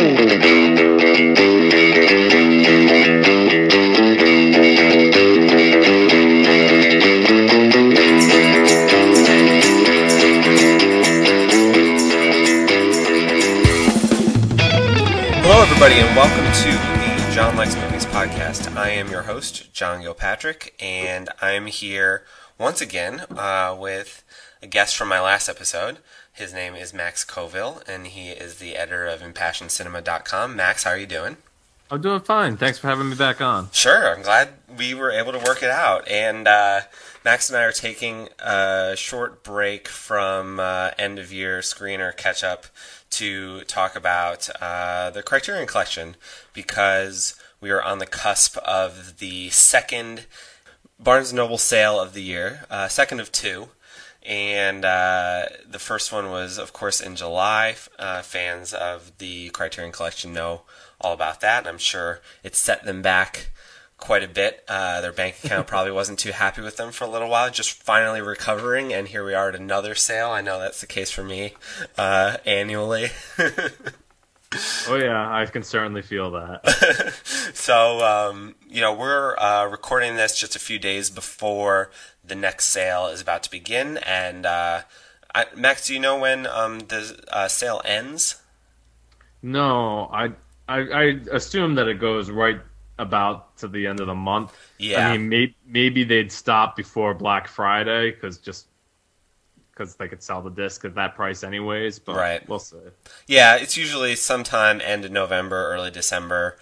Hello, everybody, and welcome to the John Likes Movies podcast. I am your host, John Gilpatrick, and I'm here once again with a guest from my last episode. His name is Max Coville, and he is the editor of ImpassionedCinema.com. Max, how are you doing? I'm doing fine. Thanks for having me back on. Sure. I'm glad we were able to work it out. And Max and I are taking a short break from end-of-year screener catch-up to talk about the Criterion Collection, because we are on the cusp of the second Barnes & Noble sale of the year, second of two. And the first one was, of course, in July. Fans of the Criterion Collection know all about that, and I'm sure it set them back quite a bit. Their bank account probably wasn't too happy with them for a little while, just finally recovering, and here we are at another sale. I know that's the case for me annually. Oh yeah, I can certainly feel that. So, we're recording this just a few days before the next sale is about to begin, and Max, do you know when the sale ends? No, I assume that it goes right about to the end of the month. Yeah. I mean, maybe they'd stop before Black Friday because they could sell the disc at that price anyways, but right. We'll see. Yeah, it's usually sometime end of November, early December.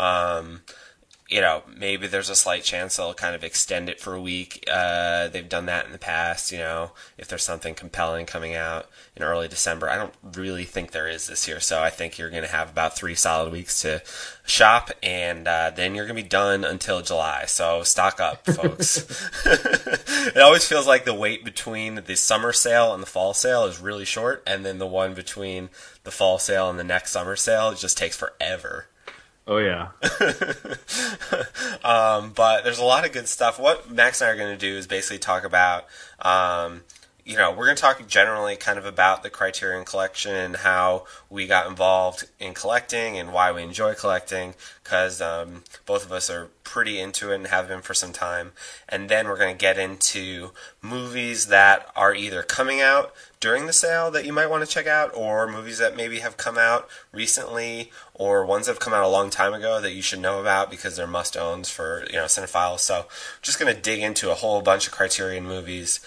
Maybe there's a slight chance they'll kind of extend it for a week. They've done that in the past, if there's something compelling coming out in early December. I don't really think there is this year, so I think you're going to have about 3 solid weeks to shop, and then you're going to be done until July. So stock up, folks. It always feels like the wait between the summer sale and the fall sale is really short, and then the one between the fall sale and the next summer sale just takes forever. Oh, yeah. But there's a lot of good stuff. What Max and I are going to do is basically talk about, we're going to talk generally kind of about the Criterion Collection and how we got involved in collecting and why we enjoy collecting, because both of us are pretty into it and have been for some time. And then we're going to get into movies that are either coming out during the sale that you might want to check out, or movies that maybe have come out recently, or ones that have come out a long time ago that you should know about because they're must-owns for cinephiles. So just going to dig into a whole bunch of Criterion movies,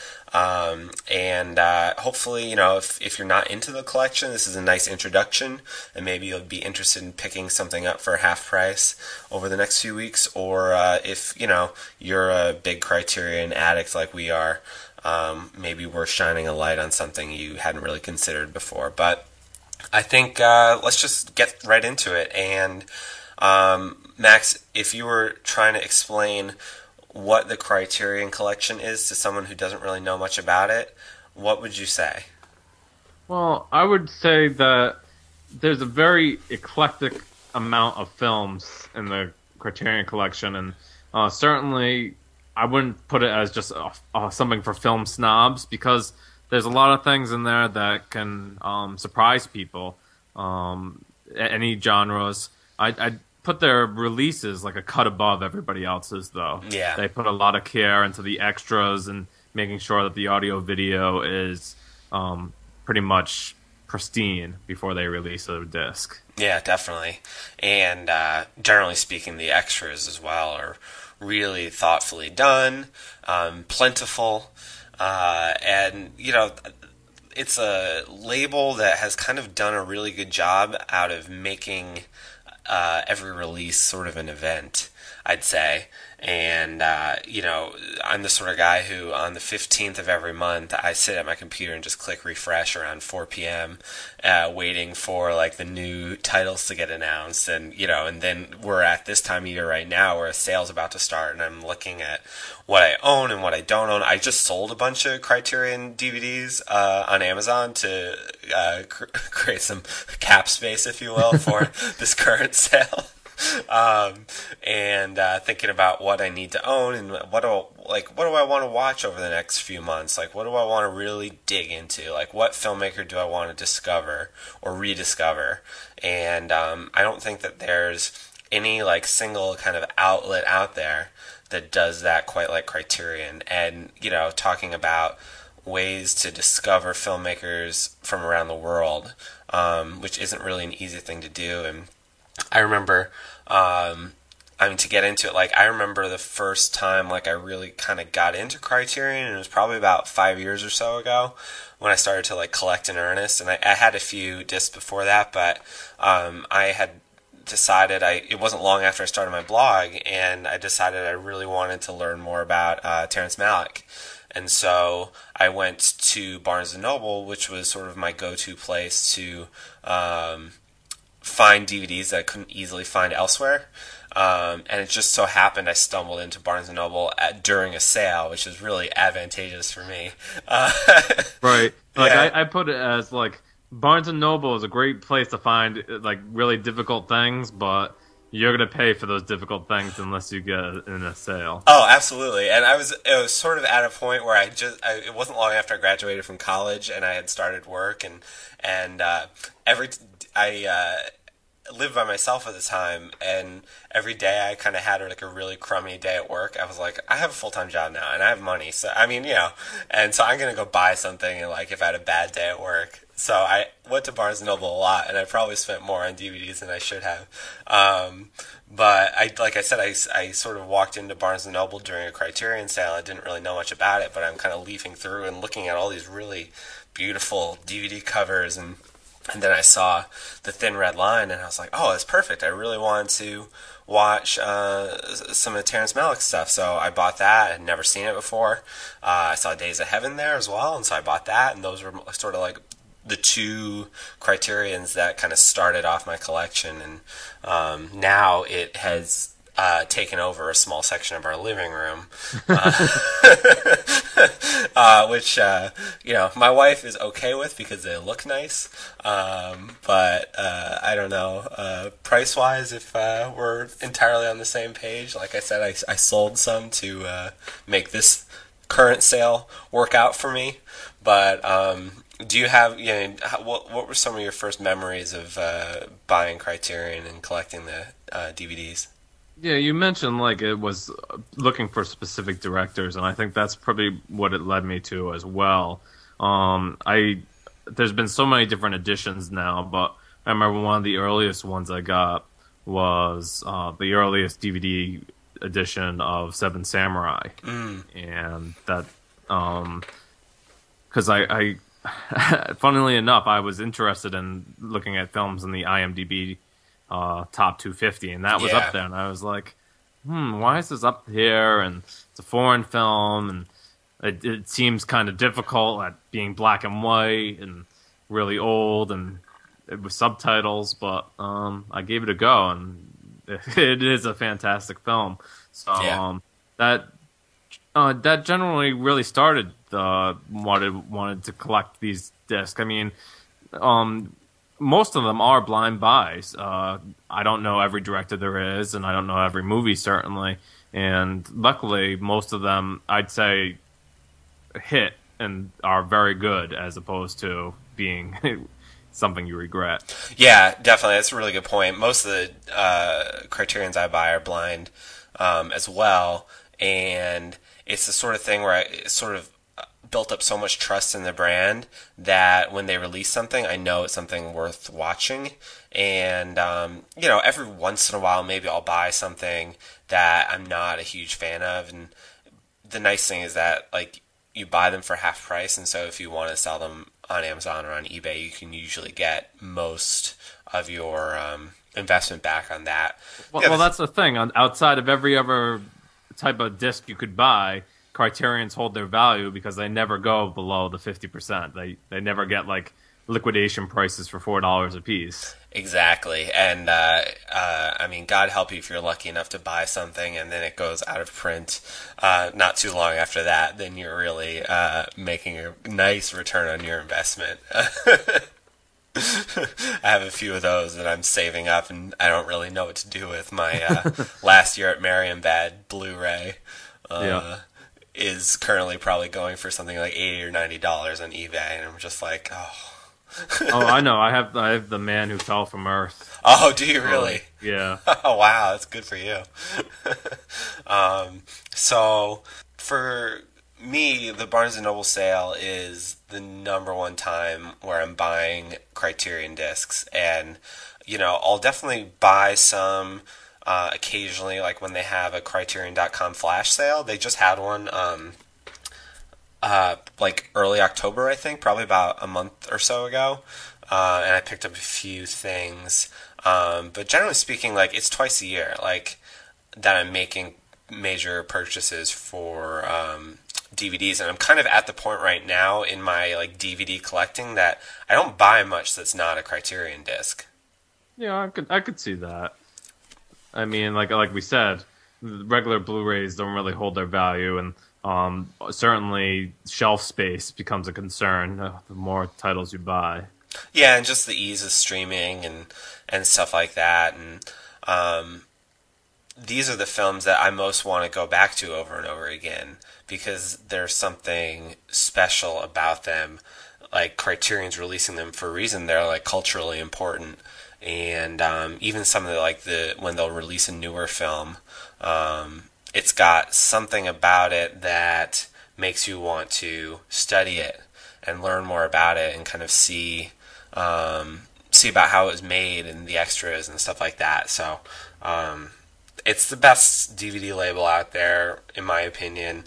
and hopefully, if you're not into the collection, this is a nice introduction, and maybe you'll be interested in picking something up for half price over the next few weeks, or if you're a big Criterion addict like we are, maybe we're shining a light on something you hadn't really considered before. But I think let's just get right into it. And Max, if you were trying to explain what the Criterion Collection is to someone who doesn't really know much about it, what would you say? Well, I would say that there's a very eclectic amount of films in the Criterion Collection, and certainly I wouldn't put it as just something for film snobs, because there's a lot of things in there that can surprise people, any genres. I'd put their releases like a cut above everybody else's, though. Yeah. They put a lot of care into the extras and making sure that the audio-video is pretty much pristine before they release a disc. Yeah, definitely. And generally speaking, the extras as well are really thoughtfully done, plentiful, and it's a label that has kind of done a really good job out of making every release sort of an event, I'd say. And I'm the sort of guy who on the 15th of every month I sit at my computer and just click refresh around 4 p.m. Waiting for like the new titles to get announced, and and then we're at this time of year right now where a sale's about to start, and I'm looking at what I own and what I don't own. I just sold a bunch of Criterion DVDs on Amazon to create some cap space, if you will, for this current sale. and thinking about what I need to own and what do I want to watch over the next few months? Like, what do I want to really dig into? Like, what filmmaker do I want to discover or rediscover? And I don't think that there's any like single kind of outlet out there that does that quite like Criterion. And talking about ways to discover filmmakers from around the world, which isn't really an easy thing to do. And I remember, to get into it, like, I remember the first time, like, I really kind of got into Criterion, and it was probably about 5 years or so ago when I started to, like, collect in earnest. And I had a few discs before that, but I had decided, it wasn't long after I started my blog, and I decided I really wanted to learn more about Terrence Malick. And so I went to Barnes & Noble, which was sort of my go-to place to find DVDs that I couldn't easily find elsewhere. And it just so happened I stumbled into Barnes & Noble during a sale, which is really advantageous for me. Right. Like, yeah. I put it as, like, Barnes & Noble is a great place to find, like, really difficult things, but you're going to pay for those difficult things unless you get it in a sale. Oh, absolutely. And it was sort of at a point where it wasn't long after I graduated from college and I had started work, and I lived by myself at the time, and every day I kind of had like a really crummy day at work. I was like, I have a full-time job now and I have money, so and so I'm gonna go buy something, and like if I had a bad day at work. So I went to Barnes & Noble a lot, and I probably spent more on DVDs than I should have. But like I said, I sort of walked into Barnes & Noble during a Criterion sale. I didn't really know much about it, but I'm kind of leafing through and looking at all these really beautiful DVD covers, and then I saw The Thin Red Line, and I was like, oh, that's perfect. I really wanted to watch some of Terrence Malick stuff, so I bought that. I'd never seen it before. I saw Days of Heaven there as well, and so I bought that, and those were sort of like the two Criterions that kind of started off my collection. And now it has taken over a small section of our living room, which my wife is okay with because they look nice. But I don't know, price wise, if we're entirely on the same page. Like I said, I sold some to make this current sale work out for me. But do you have, what were some of your first memories of buying Criterion and collecting the DVDs? Yeah, you mentioned like it was looking for specific directors, and I think that's probably what it led me to as well. There's been so many different editions now, but I remember one of the earliest ones I got was the earliest DVD edition of Seven Samurai, and that because I funnily enough, I was interested in looking at films in the IMDb top 250, and that was up there, and I was like, why is this up here? And it's a foreign film, and it seems kind of difficult at being black and white and really old, and it was subtitles, but I gave it a go, and it is a fantastic film. So that generally really started wanted to collect these discs. I mean, most of them are blind buys. I don't know every director there is, and I don't know every movie, certainly. And luckily, most of them, I'd say, hit and are very good, as opposed to being something you regret. Yeah, definitely. That's a really good point. Most of the Criterions I buy are blind as well, and it's the sort of thing where I sort of built up so much trust in the brand that when they release something, I know it's something worth watching. And every once in a while, maybe I'll buy something that I'm not a huge fan of. And the nice thing is that like you buy them for half price, and so if you want to sell them on Amazon or on eBay, you can usually get most of your investment back on that. Well, that's the thing. Outside of every other type of disc you could buy, Criterions hold their value because they never go below the 50%. They never get like liquidation prices for $4 a piece. Exactly. And I mean, God help you if you're lucky enough to buy something and then it goes out of print not too long after that. Then you're really making a nice return on your investment. I have a few of those that I'm saving up, and I don't really know what to do with. My last year at Marienbad Blu-ray Yeah. uh, is currently probably going for something like $80 or $90 on eBay, and I'm just like, oh, Oh, I know. I have the Man Who Fell from Earth. oh, do you Oh, really? yeah. Oh, wow, that's good for you. So for me, the Barnes and Noble sale is the number one time where I'm buying Criterion discs, and I'll definitely buy some occasionally, like when they have a Criterion.com flash sale. They just had one. Like early October, I think, probably about a month or so ago, and I picked up a few things. But generally speaking, like it's twice a year, like that I'm making major purchases for DVDs, and I'm kind of at the point right now in my like DVD collecting that I don't buy much that's not a Criterion disc. Yeah, I could see that. I mean, like we said, the regular Blu-rays don't really hold their value, and certainly shelf space becomes a concern the more titles you buy. Yeah, and just the ease of streaming and stuff like that, and these are the films that I most want to go back to over and over again because there's something special about them. Like Criterion's releasing them for a reason. They're like culturally important, and even some of the like the when they'll release a newer film, it's got something about it that makes you want to study it and learn more about it and kind of see about how it was made and the extras and stuff like that. So it's the best DVD label out there, in my opinion.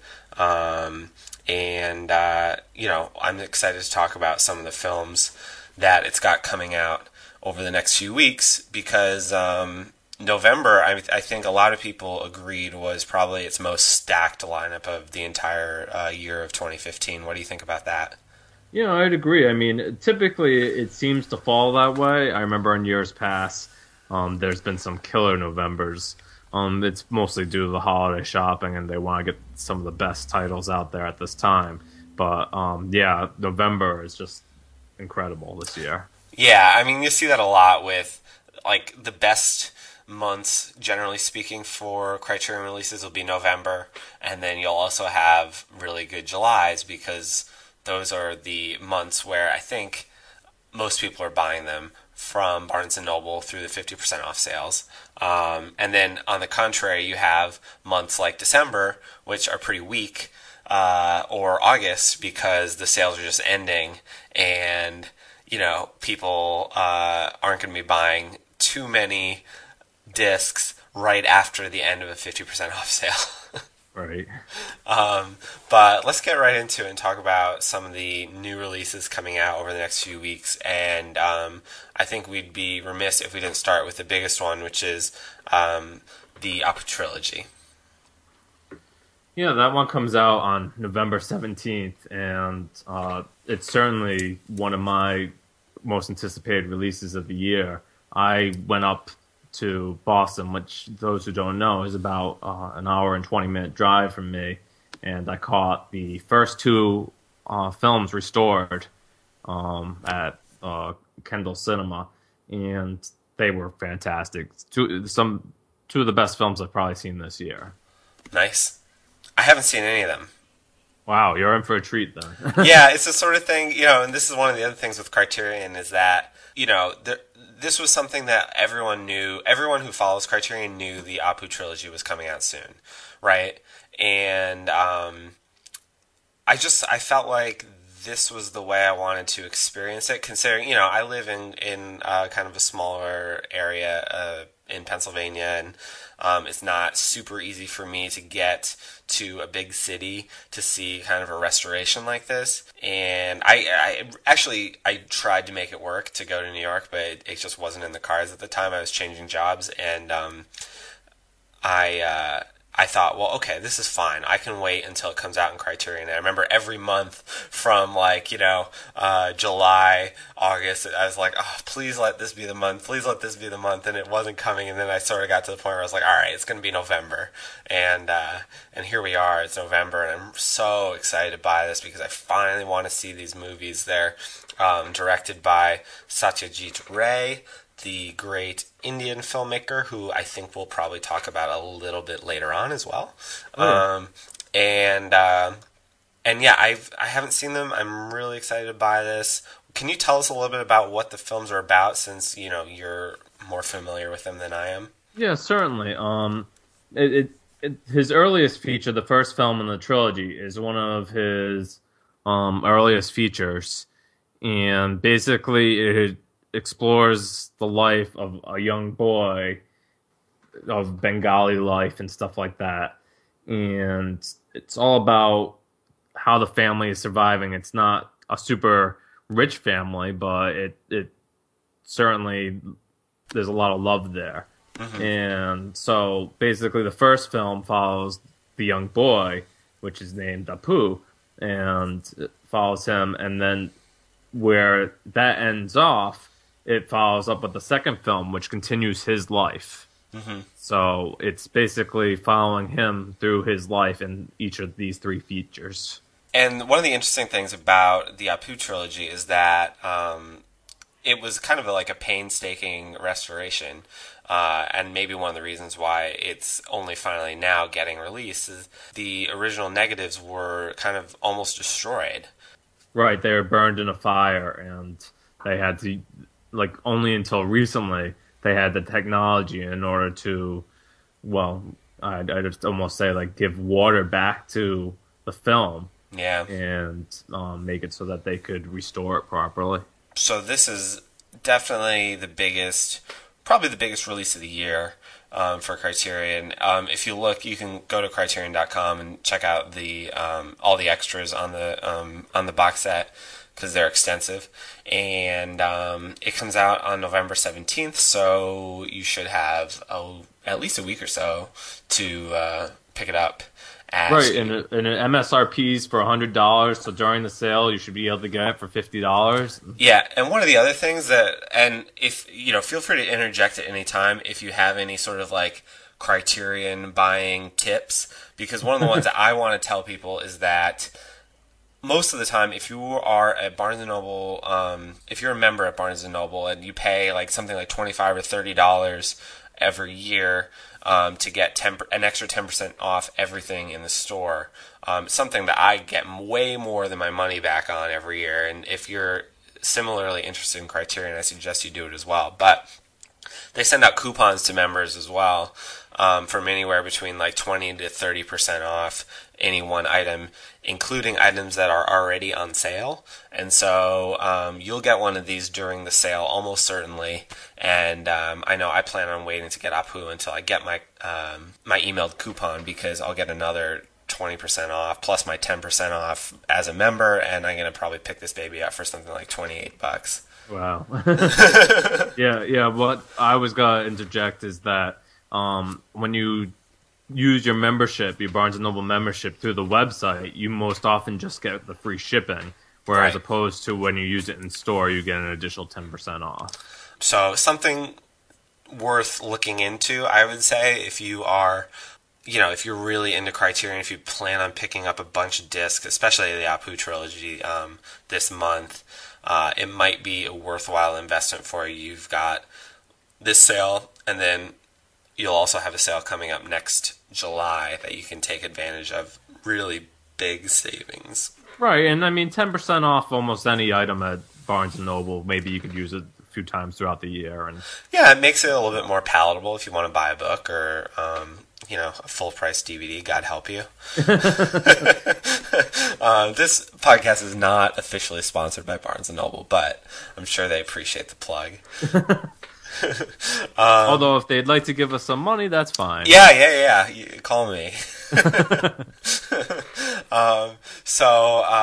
And I'm excited to talk about some of the films that it's got coming out over the next few weeks because November, I think a lot of people agreed, was probably its most stacked lineup of the entire year of 2015. What do you think about that? Yeah, I'd agree. I mean, typically it seems to fall that way. I remember in years past, there's been some killer Novembers. It's mostly due to the holiday shopping, and they want to get some of the best titles out there at this time. But yeah, November is just incredible this year. Yeah, I mean, you see that a lot with like the best months, generally speaking, for Criterion releases will be November, and then you'll also have really good Julys because those are the months where I think most people are buying them from Barnes and Noble through the 50% off sales. And then on the contrary, you have months like December, which are pretty weak, or August because the sales are just ending and people aren't going to be buying too many discs right after the end of a 50% off sale. Right. But let's get right into it and talk about some of the new releases coming out over the next few weeks. And I think we'd be remiss if we didn't start with the biggest one, which is the Apu trilogy. Yeah, that one comes out on November 17th, and it's certainly one of my most anticipated releases of the year. I went up to Boston, which those who don't know is about an hour and 20-minute drive from me, and I caught the first two films restored at Kendall Cinema, and they were fantastic. Two of the best films I've probably seen this year. Nice. I haven't seen any of them. Wow, you're in for a treat then. Yeah, it's the sort of thing, and this is one of the other things with Criterion is that, this was something that everyone knew. Everyone who follows Criterion knew the Apu trilogy was coming out soon, right? And I felt like this was the way I wanted to experience it, considering, I live in kind of a smaller area in Pennsylvania, and it's not super easy for me to get to a big city to see kind of a restoration like this. And I actually tried to make it work to go to New York, but it just wasn't in the cards at the time. I was changing jobs, and I I thought, well, okay, this is fine. I can wait until it comes out in Criterion. And I remember every month from like, July, August, I was like, oh, please let this be the month. Please let this be the month. And it wasn't coming. And then I sort of got to the point where I was like, all right, it's going to be November. And here we are. It's November. And I'm so excited to buy this because I finally want to see these movies. They're directed by Satyajit Ray, the great Indian filmmaker, who I think we'll probably talk about a little bit later on as well. Oh. And yeah, I haven't seen them. I'm really excited to buy this. Can you tell us a little bit about what the films are about, since you're more familiar with them than I am? Yeah, certainly. His earliest feature, the first film in the trilogy, is one of his earliest features, and basically it explores the life of a young boy, of Bengali life and stuff like that. And it's all about how the family is surviving. It's not a super rich family, but it certainly, there's a lot of love there. Mm-hmm. And so basically the first film follows the young boy, which is named Apu, and it follows him, and then where that ends off, it follows up with the second film, which continues his life. Mm-hmm. So it's basically following him through his life in each of these three features. And one of the interesting things about the Apu trilogy is that it was kind of like a painstaking restoration. And maybe one of the reasons why it's only finally now getting released is the original negatives were kind of almost destroyed. Right, they were burned in a fire, and they had to, like, only until recently, they had the technology in order to, well, I'd just almost say, like, give water back to the film. Yeah. And make it so that they could restore it properly. So this is definitely probably the biggest release of the year for Criterion. If you look, you can go to Criterion.com and check out the all the extras on the box set, because they're extensive. And it comes out on November 17th, so you should have at least a week or so to pick it up. Right, and it MSRP's for $100, so during the sale you should be able to get it for $50. Yeah, and one of the other things and if feel free to interject at any time if you have any sort of like Criterion buying tips, because one of the ones that I want to tell people is that most of the time, if you are at Barnes & Noble, if you're a member at Barnes & Noble and you pay like something like $25 or $30 every year to get an extra 10% off everything in the store, something that I get way more than my money back on every year. And if you're similarly interested in Criterion, I suggest you do it as well. But they send out coupons to members as well, from anywhere between like 20 to 30% off any one item, including items that are already on sale. And so you'll get one of these during the sale, almost certainly. And I know I plan on waiting to get Apu until I get my emailed coupon, because I'll get another 20% off plus my 10% off as a member, and I'm going to probably pick this baby up for something like $28. Wow. Yeah. What I was going to interject is that when you use your membership, your Barnes & Noble membership through the website, you most often just get the free shipping, whereas Right. opposed to when you use it in store, you get an additional 10% off. So something worth looking into, I would say, if you are, if you're really into Criterion, if you plan on picking up a bunch of discs, especially the Apu trilogy this month, it might be a worthwhile investment for you. You've got this sale, and then you'll also have a sale coming up next July that you can take advantage of. Really big savings. Right, and I mean 10% off almost any item at Barnes & Noble. Maybe you could use it a few times throughout the year. And Yeah, it makes it a little bit more palatable if you want to buy a book or, a full-price DVD, God help you. This podcast is not officially sponsored by Barnes & Noble, but I'm sure they appreciate the plug. although if they'd like to give us some money, that's fine. Yeah. Call me.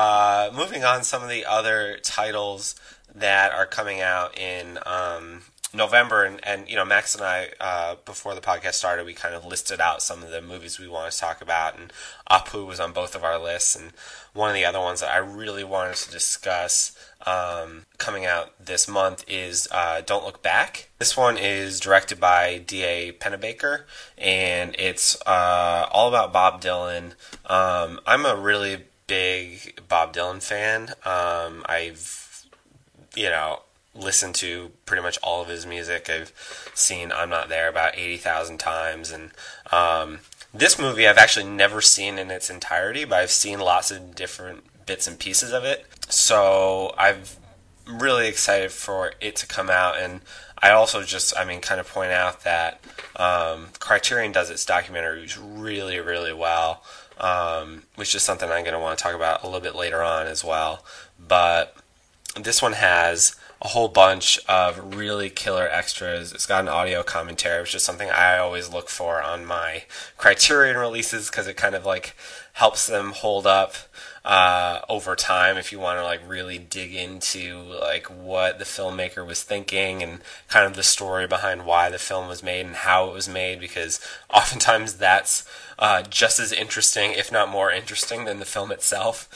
Moving on, some of the other titles that are coming out in November, and Max and I, before the podcast started, we kind of listed out some of the movies we wanted to talk about, and Apu was on both of our lists, and one of the other ones that I really wanted to discuss coming out this month is Don't Look Back. This one is directed by D.A. Pennebaker, and it's all about Bob Dylan. I'm a really big Bob Dylan fan. I've, listened to pretty much all of his music. I've seen I'm Not There about 80,000 times, and this movie I've actually never seen in its entirety, but I've seen lots of different bits and pieces of it. So I'm really excited for it to come out, and I also kind of point out that Criterion does its documentaries really, really well, which is something I'm going to want to talk about a little bit later on as well. But this one has a whole bunch of really killer extras. It's got an audio commentary, which is something I always look for on my Criterion releases because it kind of like helps them hold up over time if you want to like really dig into like what the filmmaker was thinking and kind of the story behind why the film was made and how it was made, because oftentimes that's just as interesting, if not more interesting, than the film itself.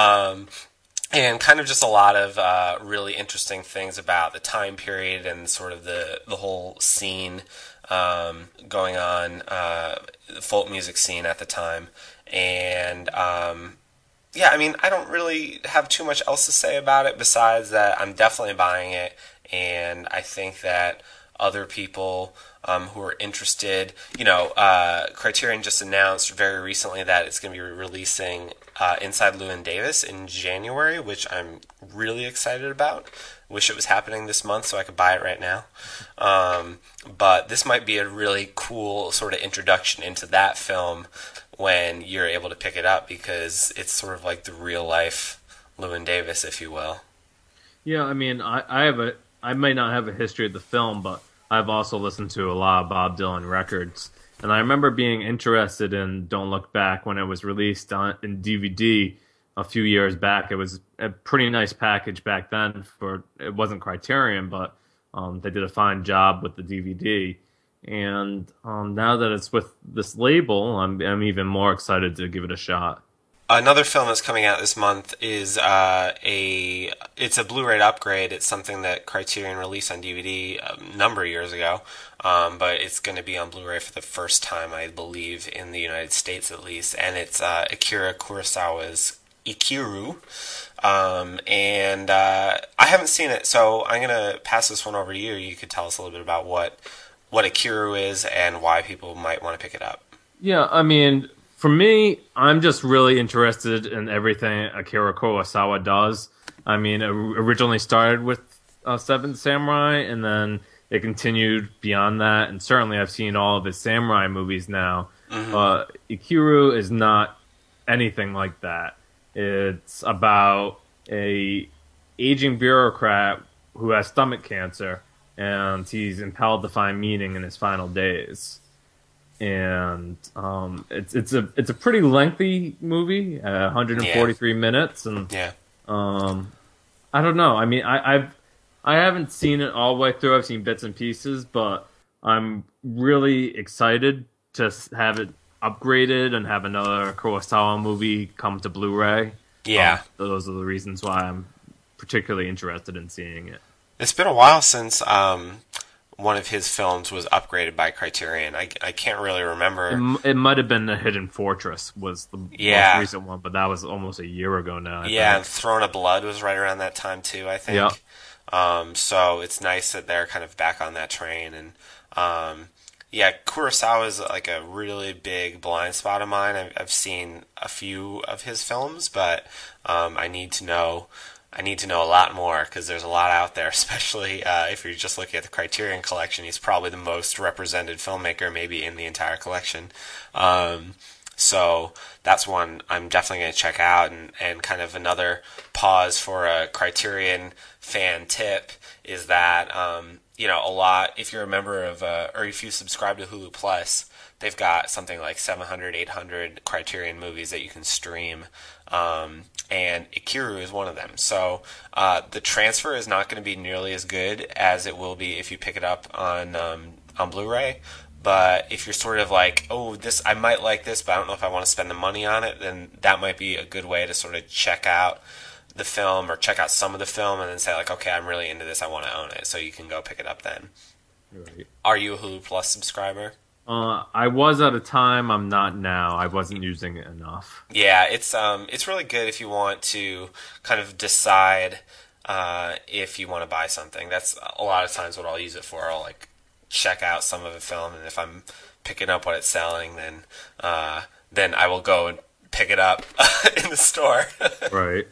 And kind of just a lot of really interesting things about the time period and sort of the whole scene going on, the folk music scene at the time. And I don't really have too much else to say about it besides that I'm definitely buying it, and I think that other people who are interested, Criterion just announced very recently that it's going to be releasing Inside Llewyn Davis in January, which I'm really excited about. Wish it was happening this month so I could buy it right now. But this might be a really cool sort of introduction into that film when you're able to pick it up, because it's sort of like the real life Llewyn Davis, if you will. Yeah, I mean, I may not have a history of the film, but I've also listened to a lot of Bob Dylan records. And I remember being interested in Don't Look Back when it was released in DVD a few years back. It was a pretty nice package back then. It wasn't Criterion, but they did a fine job with the DVD. And now that it's with this label, I'm even more excited to give it a shot. Another film that's coming out this month is it's a Blu-ray upgrade. It's something that Criterion released on DVD a number of years ago, but it's going to be on Blu-ray for the first time, I believe, in the United States at least. And it's Akira Kurosawa's Ikiru, and I haven't seen it, so I'm going to pass this one over to you. You could tell us a little bit about what Ikiru is and why people might want to pick it up. Yeah, I mean, for me, I'm just really interested in everything Akira Kurosawa does. I mean, it originally started with Seven Samurai, and then it continued beyond that, and certainly I've seen all of his samurai movies now. Mm-hmm. Ikiru is not anything like that. It's about a aging bureaucrat who has stomach cancer, and he's impelled to find meaning in his final days. And it's a pretty lengthy movie, 143 minutes, and yeah. I don't know. I mean, I haven't seen it all the way through. I've seen bits and pieces, but I'm really excited to have it upgraded and have another Kurosawa movie come to Blu-ray. Yeah, those are the reasons why I'm particularly interested in seeing it. It's been a while since one of his films was upgraded by Criterion. I can't really remember. It might have been The Hidden Fortress was the most recent one, but that was almost a year ago now. I think. And Throne of Blood was right around that time too, I think. Yeah. So it's nice that they're kind of back on that train. And Kurosawa is like a really big blind spot of mine. I've seen a few of his films, but I need to know a lot more because there's a lot out there, especially if you're just looking at the Criterion collection. He's probably the most represented filmmaker maybe in the entire collection. So that's one I'm definitely going to check out. And kind of another pause for a Criterion fan tip is that a lot. If you're a member of, or if you subscribe to Hulu Plus, they've got something like 700, 800 Criterion movies that you can stream. And Ikiru is one of them. So the transfer is not going to be nearly as good as it will be if you pick it up on Blu-ray. But if you're sort of like, oh, this I might like this, but I don't know if I want to spend the money on it, then that might be a good way to sort of check out the film or check out some of the film and then say like, okay, I'm really into this, I want to own it. So you can go pick it up then. Right. Are you a Hulu Plus subscriber? I was at a time. I'm not now. I wasn't using it enough. Yeah, it's really good if you want to kind of decide if you want to buy something. That's a lot of times what I'll use it for. I'll like check out some of a film, and if I'm picking up what it's selling, then I will go and pick it up in the store. Right.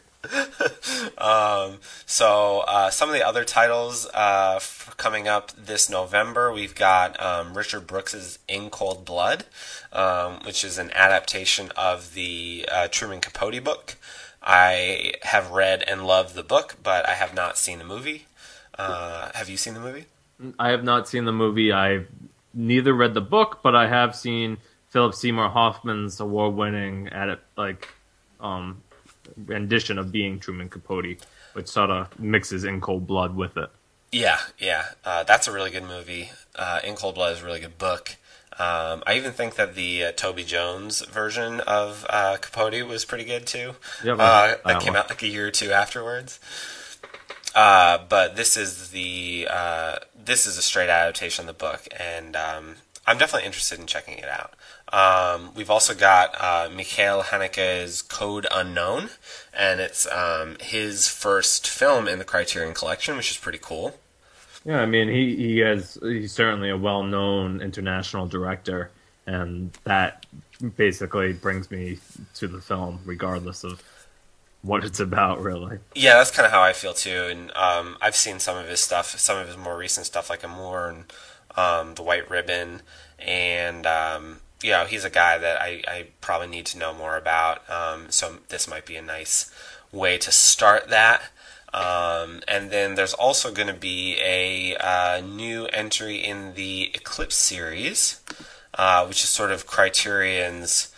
So some of the other titles coming up this November, we've got Richard Brooks's In Cold Blood, which is an adaptation of the Truman Capote book. I have read and loved the book, but I have not seen the movie. Have you seen the movie? I have not seen the movie. I've neither read the book, but I have seen Philip Seymour Hoffman's award-winning rendition of Being Truman Capote, which sort of mixes In Cold Blood with it. Yeah, yeah. That's a really good movie. In Cold Blood is a really good book. I even think that the Toby Jones version of Capote was pretty good too. Yeah, that came out like a year or two afterwards. But this is a straight adaptation of the book, and I'm definitely interested in checking it out. We've also got Mikhail Haneke's Code Unknown, and it's his first film in the Criterion Collection, which is pretty cool. Yeah, I mean he's certainly a well-known international director, and that basically brings me to the film, regardless of what it's about, really. Yeah, that's kind of how I feel too, and I've seen some of his stuff, some of his more recent stuff, like Amour and The White Ribbon, and he's a guy that I probably need to know more about. So this might be a nice way to start that. And then there's also going to be a new entry in the Eclipse series, which is sort of Criterion's,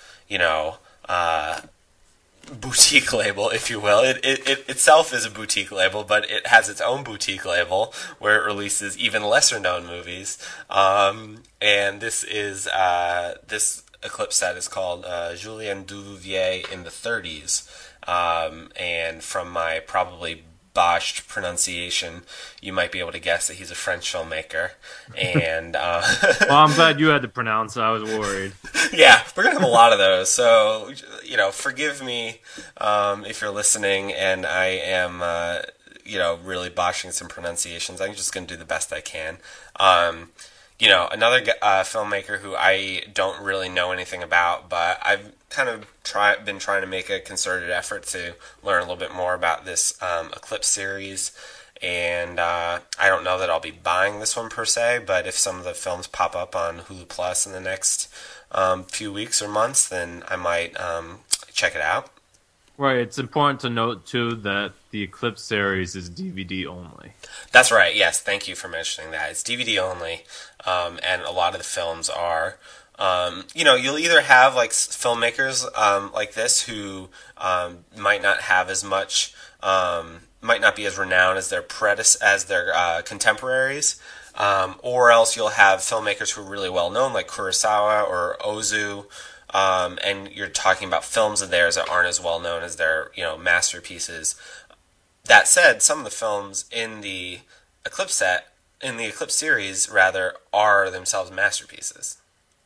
boutique label, if you will. It itself is a boutique label, but it has its own boutique label where it releases even lesser known movies. And this Eclipse set is called Julien Duvivier in the 30s. And from my probably botched pronunciation, you might be able to guess that he's a French filmmaker. And well, I'm glad you had to pronounce it. I was worried. Yeah, we're gonna have a lot of those. So forgive me if you're listening, and I am really botching some pronunciations. I'm just gonna do the best I can. Another filmmaker who I don't really know anything about, but I've kind of been trying to make a concerted effort to learn a little bit more about this Eclipse series. And I don't know that I'll be buying this one per se, but if some of the films pop up on Hulu Plus in the next few weeks or months, then I might check it out. Right. It's important to note, too, that the Eclipse series is DVD only. That's right. Yes. Thank you for mentioning that. It's DVD only, and a lot of the films are. You'll either have like filmmakers like this who might not have as much, might not be as renowned as their contemporaries, or else you'll have filmmakers who are really well known, like Kurosawa or Ozu. And you're talking about films of theirs that aren't as well known as their, masterpieces. That said, some of the films in the Eclipse series, rather, are themselves masterpieces.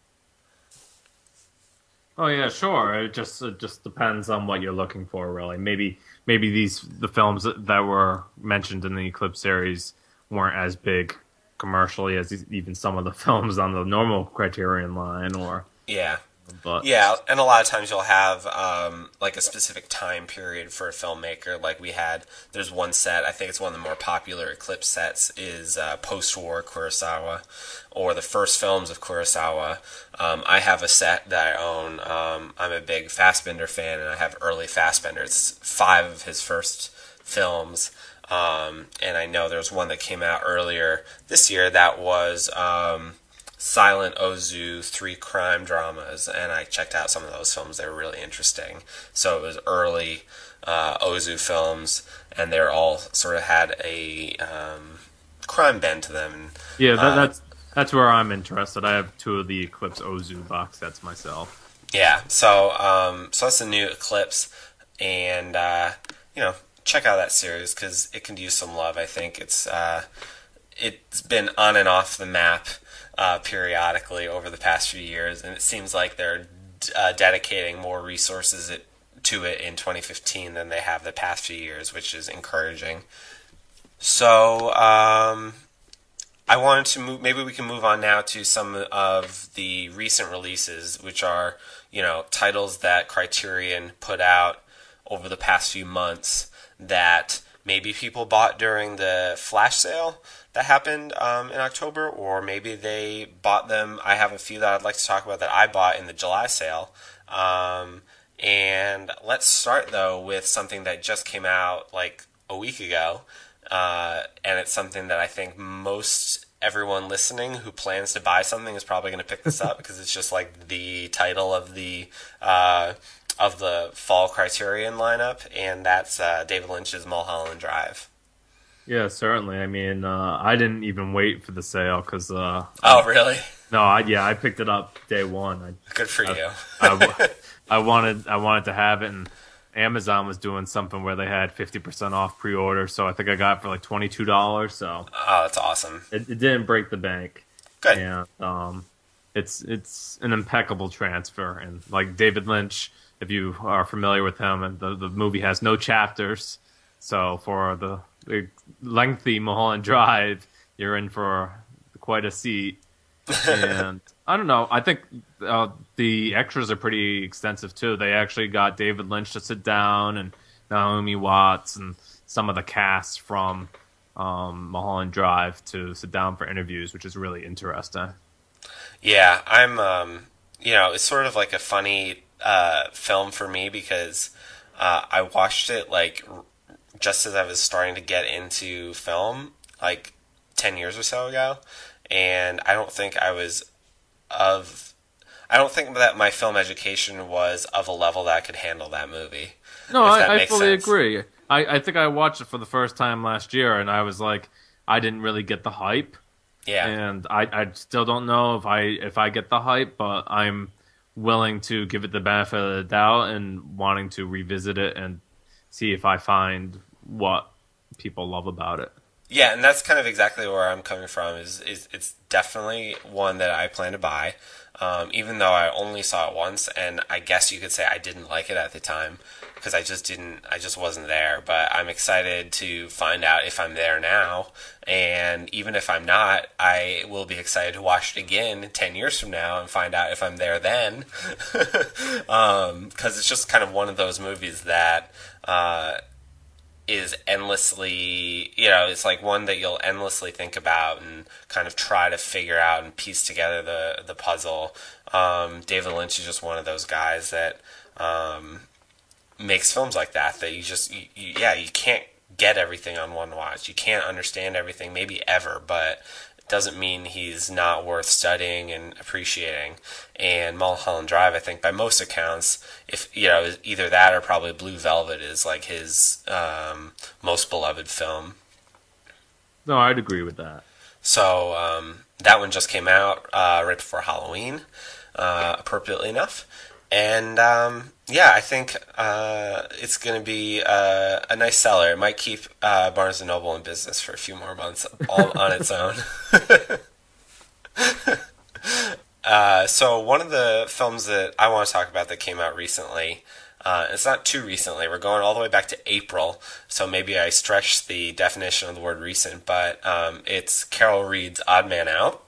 Oh yeah, sure. It just depends on what you're looking for, really. Maybe the films that were mentioned in the Eclipse series weren't as big commercially as even some of the films on the normal Criterion line, or yeah. But yeah, and a lot of times you'll have like a specific time period for a filmmaker. Like there's one set, I think it's one of the more popular Eclipse sets, is post-war Kurosawa, or the first films of Kurosawa. I have a set that I own. I'm a big Fassbinder fan, and I have early Fassbinder. It's 5 of his first films. And I know there's one that came out earlier this year that was Silent Ozu, three crime dramas, and I checked out some of those films. They were really interesting. So it was early Ozu films, and they're all sort of had a crime bend to them. And, Yeah, that's where I'm interested. I have two of the Eclipse Ozu box sets myself. yeah, so that's the new Eclipse, and check out that series because it can use some love. I think it's been on and off the map periodically over the past few years, and it seems like they're dedicating more resources to it in 2015 than they have the past few years, which is encouraging. So I wanted to move. Maybe we can move on now to some of the recent releases, which are titles that Criterion put out over the past few months that maybe people bought during the flash sale that happened in October, or maybe they bought them. I have a few that I'd like to talk about that I bought in the July sale. And let's start, though, with something that just came out like a week ago. And it's something that I think most everyone listening who plans to buy something is probably going to pick this up because it's just like the title of the fall Criterion lineup, and that's David Lynch's Mulholland Drive. Yeah, certainly. I mean, I didn't even wait for the sale because. Oh, really? No, I picked it up day one. Good for you. I wanted to have it, and Amazon was doing something where they had 50% off pre-order, so I think I got it for like $22. So that's awesome. It didn't break the bank. Good. And it's an impeccable transfer, and like David Lynch, if you are familiar with him, and the movie has no chapters, so for the lengthy Mulholland Drive, you're in for quite a seat. And I don't know. I think the extras are pretty extensive too. They actually got David Lynch to sit down, and Naomi Watts, and some of the cast from Mulholland Drive to sit down for interviews, which is really interesting. Yeah, I'm. It's sort of like a funny film for me because I watched it like just as I was starting to get into film, like 10 years or so ago, and I don't think that my film education was of a level that I could handle that movie. No, I fully agree. I think I watched it for the first time last year, and I was like, I didn't really get the hype. Yeah. And I still don't know if I get the hype, but I'm willing to give it the benefit of the doubt and wanting to revisit it and see if I find what people love about it. Yeah, and that's kind of exactly where I'm coming from. Is it's definitely one that I plan to buy, even though I only saw it once, and I guess you could say I didn't like it at the time because I just wasn't there. But I'm excited to find out if I'm there now, and even if I'm not, I will be excited to watch it again 10 years from now and find out if I'm there then, because it's just kind of one of those movies that. Is endlessly, it's like one that you'll endlessly think about and kind of try to figure out and piece together the puzzle. David Lynch is just one of those guys that makes films like that you can't get everything on one watch. You can't understand everything, maybe ever, but it doesn't mean he's not worth studying and appreciating. And Mulholland Drive, I think, by most accounts, if either that or probably Blue Velvet is like his most beloved film. No, I'd agree with that. So that one just came out right before Halloween, appropriately enough. And I think it's going to be a nice seller. It might keep Barnes & Noble in business for a few more months all on its own. So one of the films that I want to talk about that came out recently, it's not too recently, we're going all the way back to April, so maybe I stretched the definition of the word recent, but it's Carol Reed's Odd Man Out.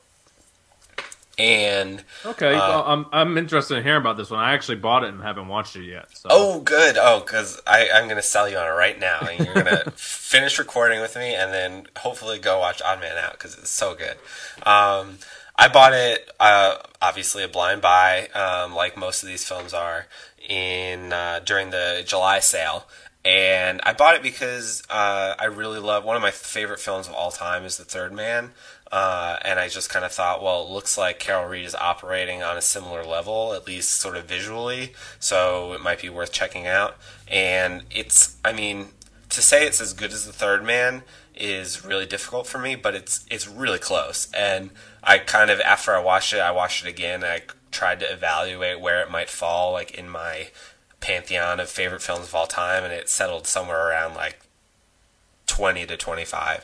And okay, well, I'm interested in hearing about this one. I actually bought it and haven't watched it yet. So. Oh, good. Oh, because I'm going to sell you on it right now, and you're going to finish recording with me, and then hopefully go watch Odd Man Out because it's so good. I bought it, obviously a blind buy, like most of these films are, during the July sale. And I bought it because I really love one of my favorite films of all time is The Third Man. And I just kind of thought, well, it looks like Carol Reed is operating on a similar level, at least sort of visually, so it might be worth checking out. And I mean, to say it's as good as The Third Man is really difficult for me, but it's really close. And I kind of, after I watched it again, I tried to evaluate where it might fall, like in my pantheon of favorite films of all time, and it settled somewhere around like 20 to 25.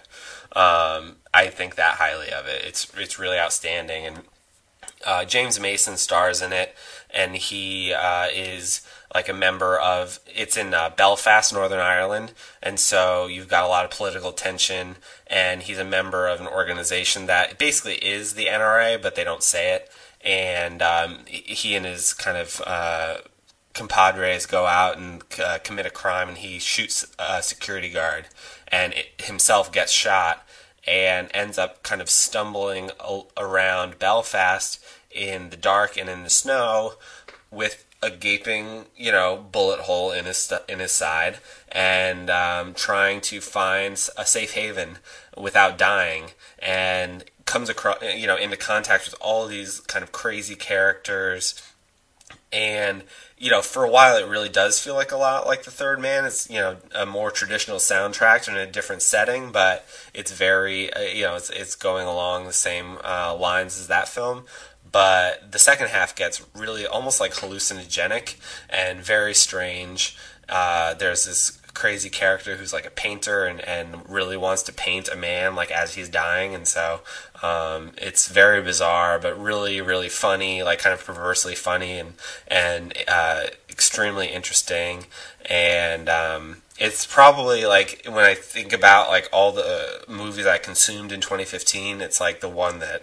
I think that highly of it. It's really outstanding, and James Mason stars in it, and he is like a member of. It's in Belfast, Northern Ireland, and so you've got a lot of political tension. And he's a member of an organization that basically is the NRA, but they don't say it. And he and his kind of compadres go out and commit a crime, and he shoots a security guard, and himself gets shot and ends up kind of stumbling around Belfast in the dark and in the snow with a gaping, bullet hole in his side, and trying to find a safe haven without dying, and comes across, into contact with all of these kind of crazy characters. And for a while it really does feel like a lot like The Third Man. It's a more traditional soundtrack in a different setting, but it's very it's going along the same lines as that film. But the second half gets really almost like hallucinogenic and very strange. There's this crazy character who's like a painter and really wants to paint a man like as he's dying, and so it's very bizarre but really really funny, like kind of perversely funny, and extremely interesting. And it's probably like, when I think about like all the movies I consumed in 2015, it's like the one that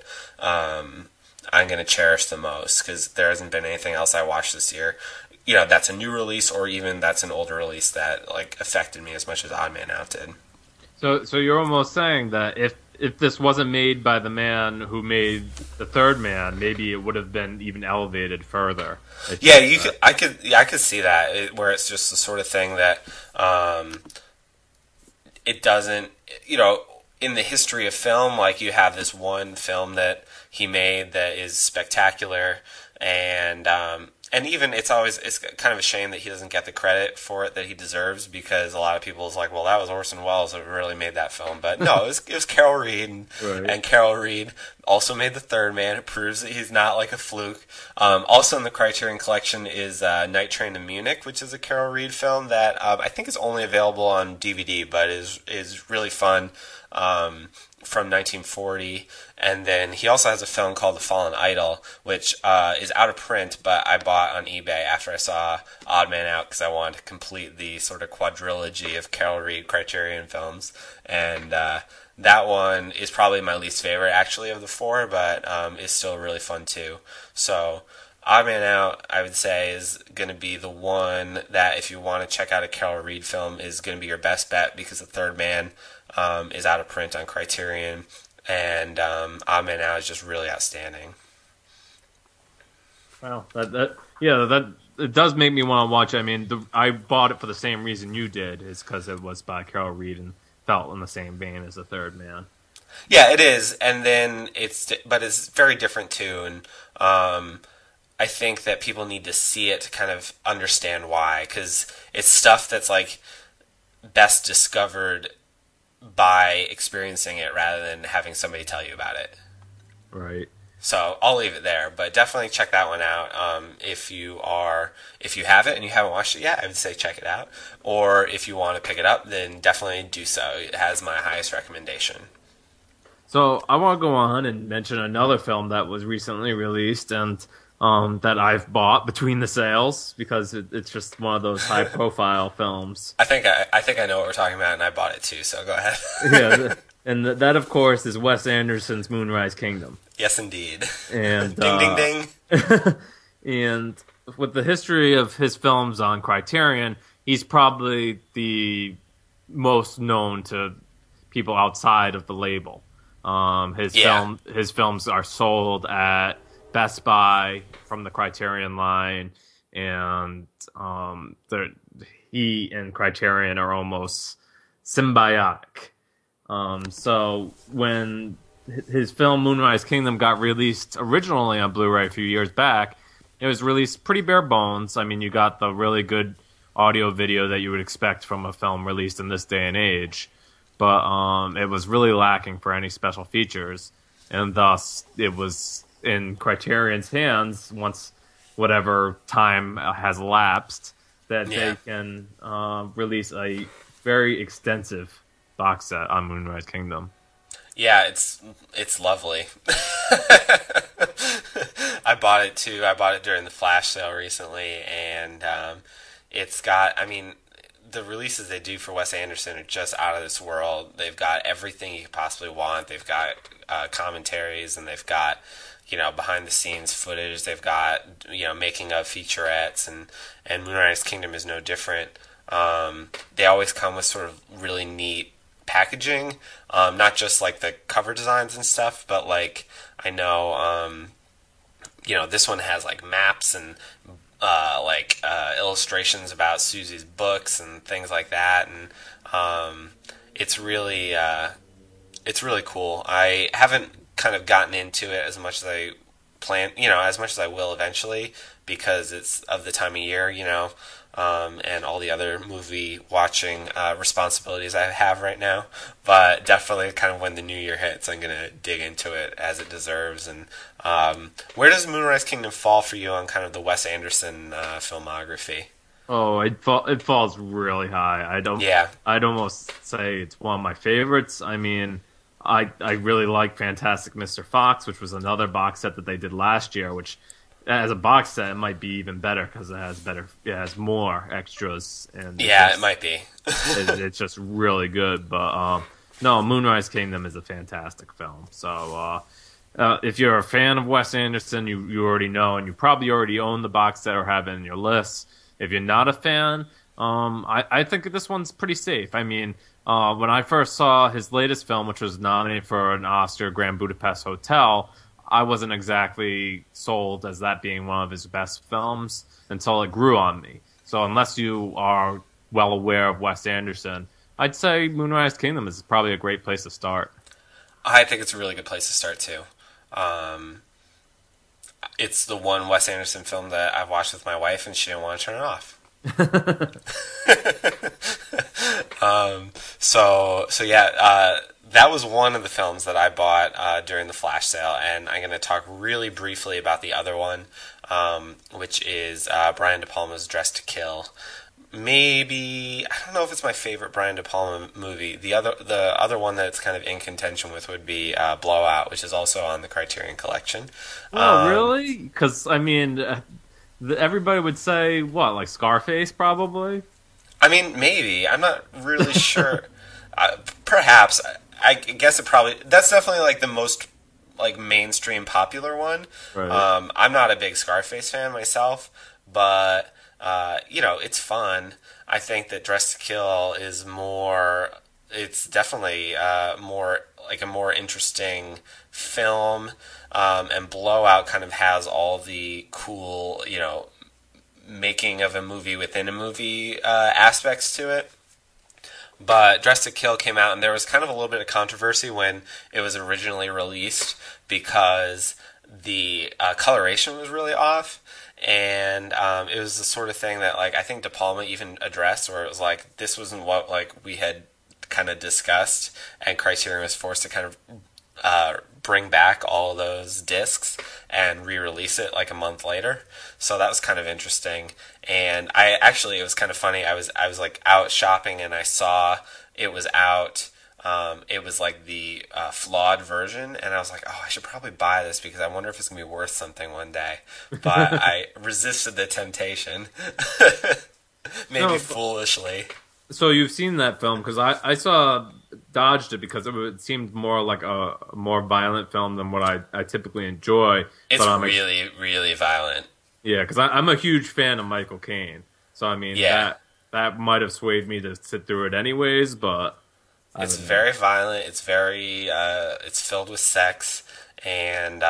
I'm going to cherish the most, because there hasn't been anything else I watched this year, that's a new release, or even that's an older release that like affected me as much as Odd Man Out did. So you're almost saying that if this wasn't made by the man who made The Third Man, maybe it would have been even elevated further. Yeah, I could see that, where it's just the sort of thing that it doesn't, in the history of film, like you have this one film that he made that is spectacular, and even it's kind of a shame that he doesn't get the credit for it that he deserves, because a lot of people is like, well, that was Orson Welles that really made that film. But no, it was Carol Reed, and Carol Reed also made The Third Man. It proves that he's not like a fluke. Also in the Criterion Collection is Night Train to Munich, which is a Carol Reed film that I think is only available on DVD, but is really fun. From 1940, and then he also has a film called The Fallen Idol, which is out of print, but I bought on eBay after I saw Odd Man Out, because I wanted to complete the sort of quadrilogy of Carol Reed Criterion films. And that one is probably my least favorite, actually, of the four, but is still really fun too. So Odd Man Out, I would say, is going to be the one that, if you want to check out a Carol Reed film, is going to be your best bet, because The Third Man is out of print on Criterion, and Odd Man Out is just really outstanding. Wow, that it does make me want to watch. I mean, I bought it for the same reason you did, is because it was by Carol Reed and felt in the same vein as The Third Man. Yeah, it is, and then but it's very different too, and I think that people need to see it to kind of understand why, because it's stuff that's like best discovered by experiencing it rather than having somebody tell you about it. Right. So I'll leave it there, but definitely check that one out. If you have it and you haven't watched it yet, I would say check it out. Or if you want to pick it up, then definitely do so. It has my highest recommendation. So I want to go on and mention another film that was recently released, and that I've bought between the sales, because it's just one of those high-profile films. I think I know what we're talking about, and I bought it too. So go ahead. Yeah, and that of course is Wes Anderson's Moonrise Kingdom. Yes, indeed. And ding, ding, ding. And with the history of his films on Criterion, he's probably the most known to people outside of the label. His films are sold at Best Buy from the Criterion line, and he and Criterion are almost symbiotic. So when his film Moonrise Kingdom got released originally on Blu-ray a few years back, it was released pretty bare bones. I mean, you got the really good audio video that you would expect from a film released in this day and age, but it was really lacking for any special features, and thus it was in Criterion's hands once whatever time has elapsed that Yeah. they can release a very extensive box set on Moonrise Kingdom. Yeah, it's lovely. I bought it too. I bought it during the flash sale recently, and it's got. I mean, the releases they do for Wes Anderson are just out of this world. They've got everything you could possibly want. They've got commentaries, and they've got behind the scenes footage. They've got making of featurettes, and Moonrise Kingdom is no different. They always come with sort of really neat packaging, not just like the cover designs and stuff, but like I know this one has like maps and illustrations about Susie's books and things like that, and it's really cool. I haven't kind of gotten into it as much as I plan, as much as I will eventually, because it's of the time of year, and all the other movie watching responsibilities I have right now. But definitely, kind of when the new year hits, I'm gonna dig into it as it deserves. And where does Moonrise Kingdom fall for you on kind of the Wes Anderson filmography? Oh, it falls really high. Yeah, I'd almost say it's one of my favorites. I mean, I really like Fantastic Mr. Fox, which was another box set that they did last year, which as a box set it might be even better because it has more extras, and yeah, it might be. it's just really good. But no, Moonrise Kingdom is a fantastic film. So if you're a fan of Wes Anderson, you already know, and you probably already own the box set or have it in your list. If you're not a fan, I think this one's pretty safe. I mean, when I first saw his latest film, which was nominated for an Oscar, Grand Budapest Hotel, I wasn't exactly sold as that being one of his best films until it grew on me. So unless you are well aware of Wes Anderson, I'd say Moonrise Kingdom is probably a great place to start. I think it's a really good place to start too. It's the one Wes Anderson film that I've watched with my wife, and she didn't want to turn it off. So yeah, that was one of the films that I bought during the flash sale, and I'm going to talk really briefly about the other one, which is Brian De Palma's Dressed to Kill. Maybe I don't know if it's my favorite Brian De Palma movie. The other one that it's kind of in contention with would be Blowout, which is also on the Criterion Collection. Oh, really? Because I mean, everybody would say what, like Scarface, probably. I mean, maybe. I'm not really sure. Perhaps. I guess it probably. That's definitely like the most like mainstream popular one. Right. I'm not a big Scarface fan myself, but it's fun. I think that Dress to Kill is more. It's definitely more like a more interesting film, and Blowout kind of has all the cool, making of a movie within a movie aspects to it. But Dress to Kill came out, and there was kind of a little bit of controversy when it was originally released because the coloration was really off, and it was the sort of thing that like I think De Palma even addressed, where it was like this wasn't what like we had kind of discussed, and Criterion was forced to kind of bring back all of those discs and re-release it like a month later. So that was kind of interesting. And it was kind of funny. I was like out shopping and I saw it was out. It was like the flawed version, and I was like, oh, I should probably buy this because I wonder if it's gonna be worth something one day. But I resisted the temptation, maybe No, foolishly. so you've seen that film because I saw dodged it because it seemed more like a more violent film than what I typically enjoy. It's But really, really violent. yeah, because I'm a huge fan of Michael Caine, so I mean Yeah. that might have swayed me to sit through it anyways. But I It's don't know. very violent. It's very. It's filled with sex, and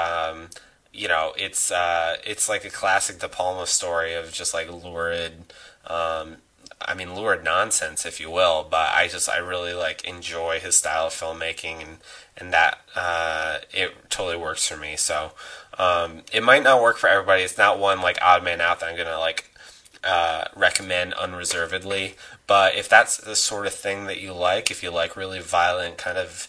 it's like a classic De Palma story of just like lurid, I mean, lurid nonsense, if you will. But I really like enjoy his style of filmmaking, and that it totally works for me. So it might not work for everybody. It's not one like Odd Man Out that I'm gonna like recommend unreservedly. But if that's the sort of thing that you like, if you like really violent kind of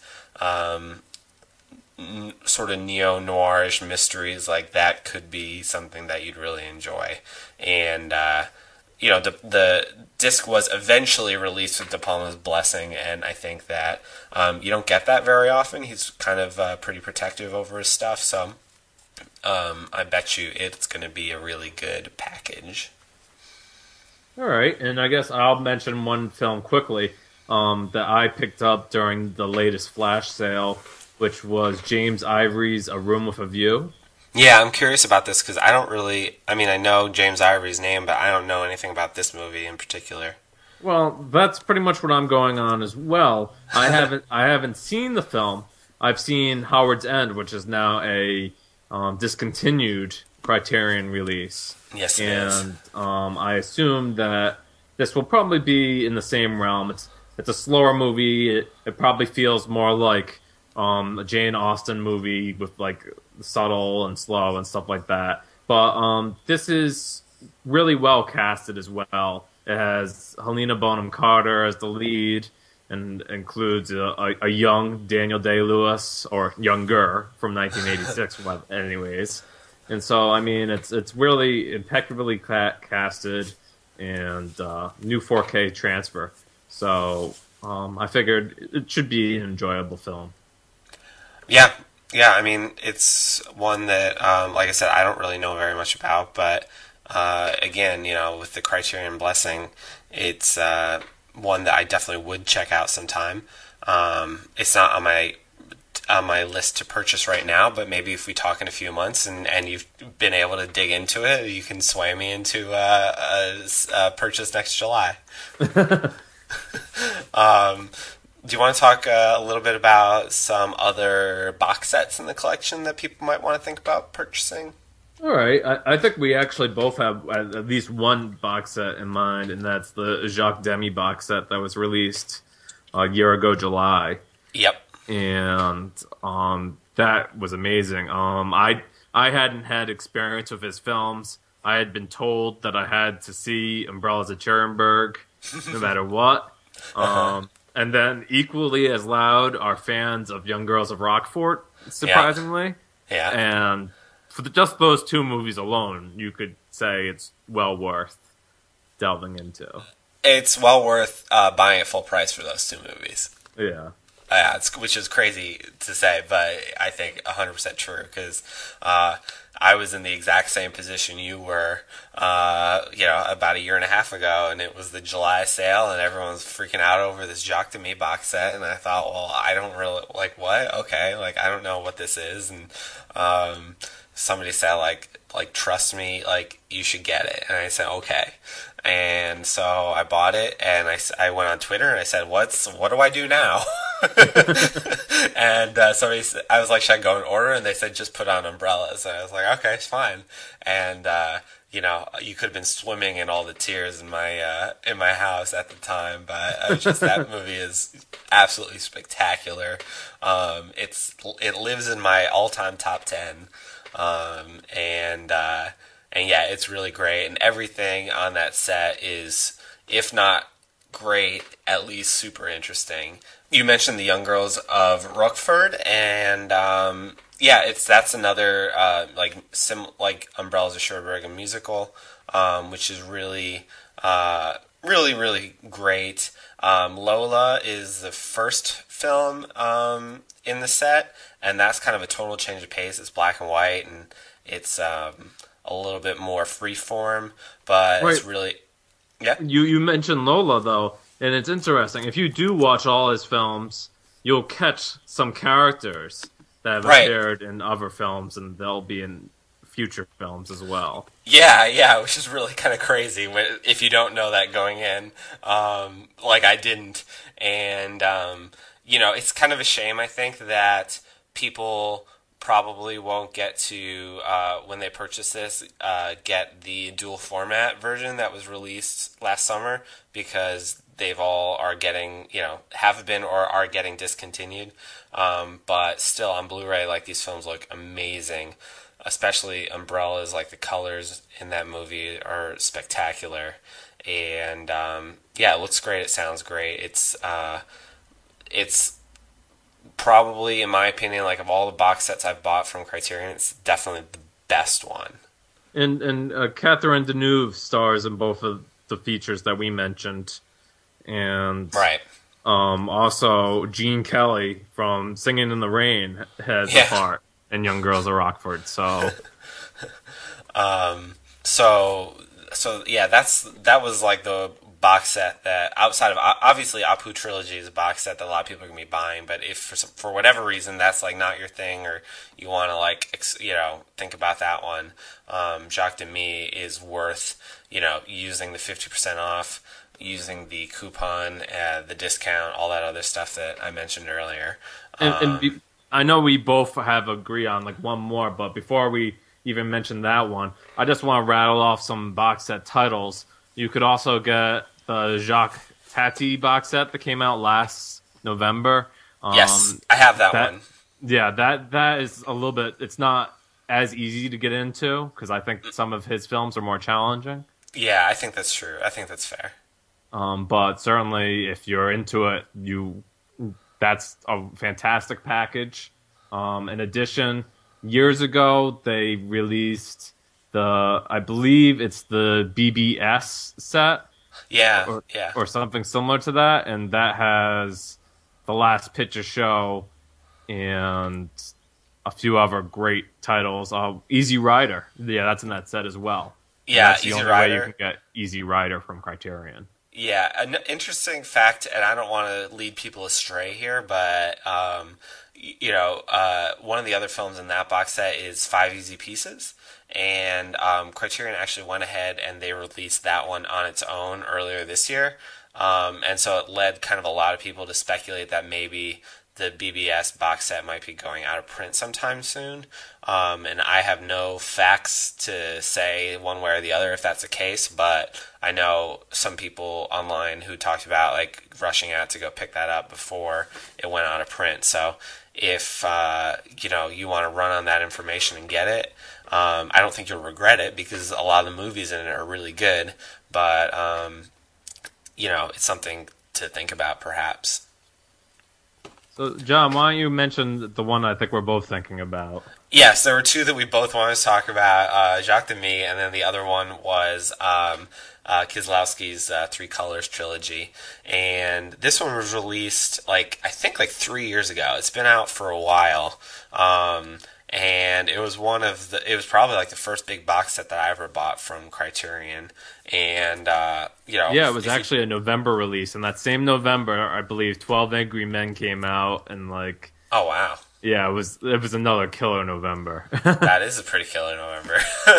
sort of neo-noirish mysteries, like that could be something that you'd really enjoy. And the disc was eventually released with De Palma's blessing, and I think that you don't get that very often. He's kind of pretty protective over his stuff, so I bet you it's going to be a really good package. All right, and I guess I'll mention one film quickly that I picked up during the latest flash sale, which was James Ivory's A Room with a View. Yeah, I'm curious about this because I don't really. I mean, I know James Ivory's name, but I don't know anything about this movie in particular. Well, that's pretty much what I'm going on as well. I haven't seen the film. I've seen Howard's End, which is now a discontinued Criterion release. Yes, it is. And I assume that this will probably be in the same realm. It's a slower movie. It probably feels more like a Jane Austen movie with like subtle and slow and stuff like that. But this is really well casted as well. It has Helena Bonham Carter as the lead, and includes a young Daniel Day-Lewis, or younger, from 1986, anyways. And so, I mean, it's really impeccably casted, and new 4K transfer. So I figured it should be an enjoyable film. Yeah, yeah. I mean, it's one that, like I said, I don't really know very much about, but again, with the Criterion blessing, it's one that I definitely would check out sometime. It's not on my list to purchase right now, but maybe if we talk in a few months and you've been able to dig into it, you can sway me into a purchase next July. Do you want to talk a little bit about some other box sets in the collection that people might want to think about purchasing? All right, I think we actually both have at least one box set in mind, and that's the Jacques Demy box set that was released a year ago, July. Yep. And that was amazing. I hadn't had experience with his films. I had been told that I had to see Umbrellas of Cherrenburg, no matter what. And then equally as loud are fans of Young Girls of Rockfort, surprisingly. Yeah. And for just those two movies alone, you could say it's well worth delving into. It's well worth buying at full price for those two movies. Yeah. Which is crazy to say, but I think 100% true, because I was in the exact same position you were, about a year and a half ago, and it was the July sale, and everyone was freaking out over this Jacques Demy box set, and I thought, well, I don't really, like, what? Okay, like, I don't know what this is, and somebody said, like, trust me, like, you should get it, and I said, okay. And so I bought it, and I went on Twitter and I said, "What do I do now?" And I was like, "Should I go and order?" And they said, "Just put on umbrellas." And I was like, "Okay, it's fine." And you could have been swimming in all the tears in my house at the time, but that movie is absolutely spectacular. It lives in my all-time top 10, and yeah, it's really great, and everything on that set is, if not great, at least super interesting. You mentioned the Young Girls of Rockford, and that's another like Umbrellas of Cherbourg, a musical, which is really, really, really great. Lola is the first film in the set, and that's kind of a total change of pace. It's black and white, and it's a little bit more freeform, but right. It's really, yeah. You mentioned Lola though, and it's interesting. If you do watch all his films, you'll catch some characters that have appeared in other films, and they'll be in future films as well. Yeah, which is really kind of crazy if you don't know that going in, like I didn't, and it's kind of a shame, I think, that people probably won't get to, when they purchase this, get the dual format version that was released last summer because they've all are getting, have been or are getting discontinued. But still on Blu-ray, like these films look amazing, especially Umbrellas. Like the colors in that movie are spectacular, and yeah, it looks great. It sounds great. It's probably, in my opinion, like of all the box sets I've bought from Criterion, it's definitely the best one. And Catherine Deneuve stars in both of the features that we mentioned, and Right. also Gene Kelly from Singing in the Rain has a Yeah. part in Young Girls of Rockford. So So yeah, that was like the box set that, outside of obviously Apu Trilogy is a box set that a lot of people are gonna be buying. But if for whatever reason that's like not your thing, or you want to like think about that one, Jacques Demy is worth using the 50% off, using the coupon, the discount, all that other stuff that I mentioned earlier. I know we both have agree on like one more, but before we even mention that one, I just want to rattle off some box set titles. You could also get the Jacques Tati box set that came out last November. Yes, I have that one. Yeah, that is a little bit. It's not as easy to get into because I think some of his films are more challenging. Yeah, I think that's true. I think that's fair. But certainly, if you're into it, that's a fantastic package. In addition, years ago they released I believe it's the BBS set, Yeah, yeah. or something similar to that, and that has The Last Picture Show and a few other great titles. Easy Rider, yeah, that's in that set as well. And Yeah, that's the Easy only Rider. way you can get Easy Rider from Criterion. Yeah, an interesting fact, and I don't want to lead people astray here, but one of the other films in that box set is Five Easy Pieces, and Criterion actually went ahead and they released that one on its own earlier this year, and so it led kind of a lot of people to speculate that maybe the BBS box set might be going out of print sometime soon. And I have no facts to say one way or the other if that's the case, but I know some people online who talked about like rushing out to go pick that up before it went out of print. So if you want to run on that information and get it, I don't think you'll regret it because a lot of the movies in it are really good. But it's something to think about perhaps. So, John, why don't you mention the one I think we're both thinking about? Yes, there were two that we both wanted to talk about, Jacques Demy, and then the other one was Kieslowski's Three Colors trilogy. And this one was released, I think 3 years ago. It's been out for a while. And it was it was probably like the first big box set that I ever bought from Criterion. And, Yeah, it was actually a November release. And that same November, I believe 12 Angry Men came out. And oh, wow. Yeah, it was another killer November. That is a pretty killer November.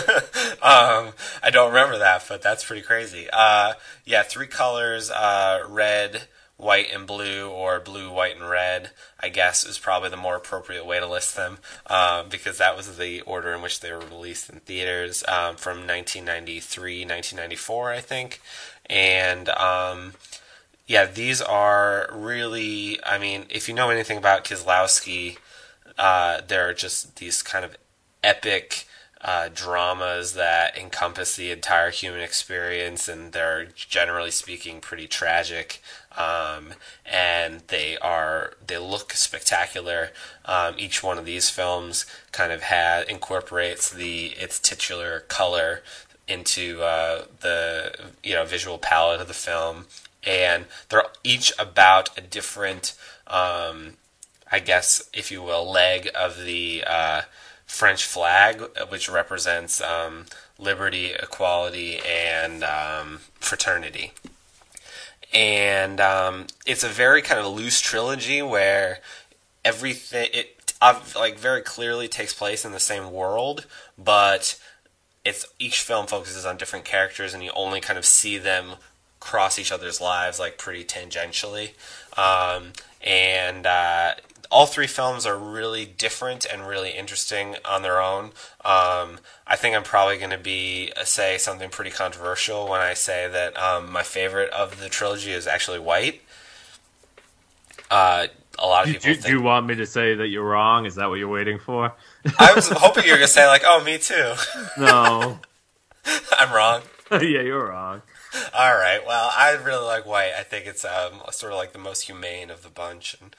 I don't remember that, but that's pretty crazy. Yeah, Three Colors, red, white, and blue, or blue, white, and red, I guess is probably the more appropriate way to list them, because that was the order in which they were released in theaters, from 1993, 1994, I think. And yeah, these are really, I mean, if you know anything about Kieslowski, there are just these kind of epic dramas that encompass the entire human experience, and they're generally speaking pretty tragic. And they look spectacular. Each one of these films kind of incorporates its titular color into the visual palette of the film, and they're each about a different, I guess, if you will, leg of the French flag, which represents liberty, equality, and fraternity. And it's a very kind of loose trilogy where it very clearly takes place in the same world, but each film focuses on different characters, and you only kind of see them cross each other's lives pretty tangentially. And all three films are really different and really interesting on their own. I think I'm probably going to be say something pretty controversial when I say that my favorite of the trilogy is actually White. A lot of people Do you want me to say that you're wrong? Is that what you're waiting for? I was hoping you were going to say like, "Oh, me too." No. I'm wrong. Yeah, you're wrong. All right. Well, I really like White. I think it's sort of like the most humane of the bunch. And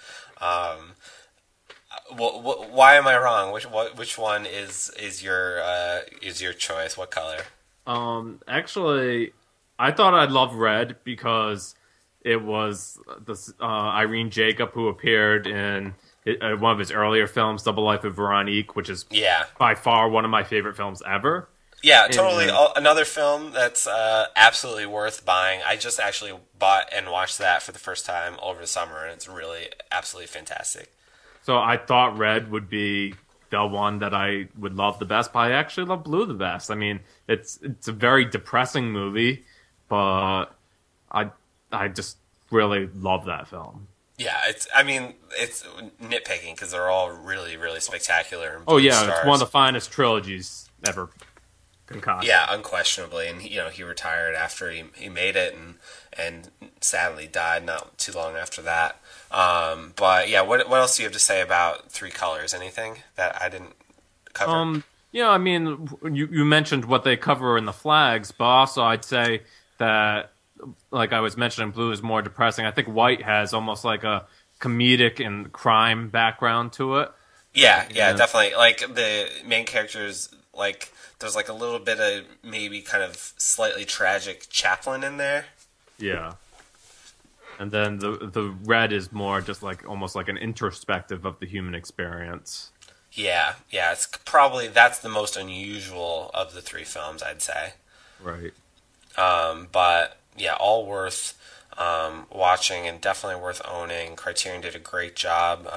why am I wrong? Which one is your choice? What color? Actually, I thought I'd love Red because it was this Irene Jacob who appeared in one of his earlier films, Double Life of Veronique, which is Yeah. by far one of my favorite films ever. Yeah, totally. And, Another film that's absolutely worth buying. I just actually bought and watched that for the first time over the summer, and it's really absolutely fantastic. so I thought Red would be the one that I would love the best, but I actually love Blue the best. I mean, it's a very depressing movie, but I just really love that film. Yeah, I mean, it's nitpicking because they're all really, really spectacular. And Oh blue yeah, stars. it's one of the finest trilogies ever concocted. Yeah, unquestionably, and he retired after he made it, and sadly died not too long after that. But yeah, what else do you have to say about Three Colors? Anything that I didn't cover? Yeah, I mean, you mentioned what they cover in the flags, but also I'd say that, like I was mentioning, Blue is more depressing. I think White has almost like a comedic and crime background to it. Yeah, definitely. Like the main characters, like there's like a little bit of maybe kind of slightly tragic Chaplin in there. Yeah. And then the Red is more just like almost like an introspective of the human experience. Yeah, it's probably that's the most unusual of the three films, I'd say. Right. But yeah, all worth watching and definitely worth owning. Criterion did a great job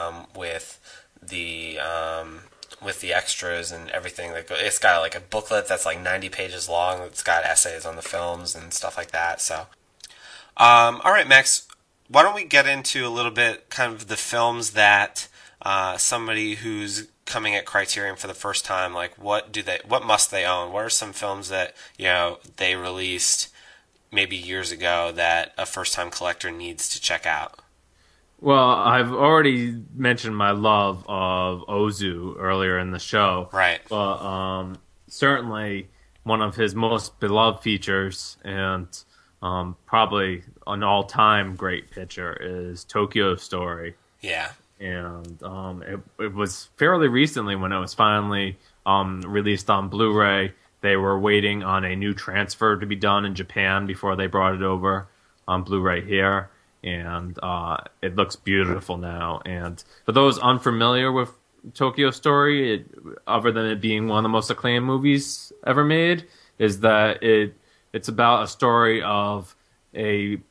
with the extras and everything. It's got like a booklet that's like 90 pages long. It's got essays on the films and stuff like that. So, all right, Max, why don't we get into a little bit kind of the films that somebody who's coming at Criterion for the first time, like what must they own? What are some films that they released maybe years ago that a first-time collector needs to check out? Well, I've already mentioned my love of Ozu earlier in the show. Right. But certainly one of his most beloved features and probably an all-time great picture is Tokyo Story. Yeah. And it was fairly recently when it was finally released on Blu-ray. They were waiting on a new transfer to be done in Japan before they brought it over on Blu-ray here. And it looks beautiful now. And for those unfamiliar with Tokyo Story, other than it being one of the most acclaimed movies ever made, is that it's about a story of an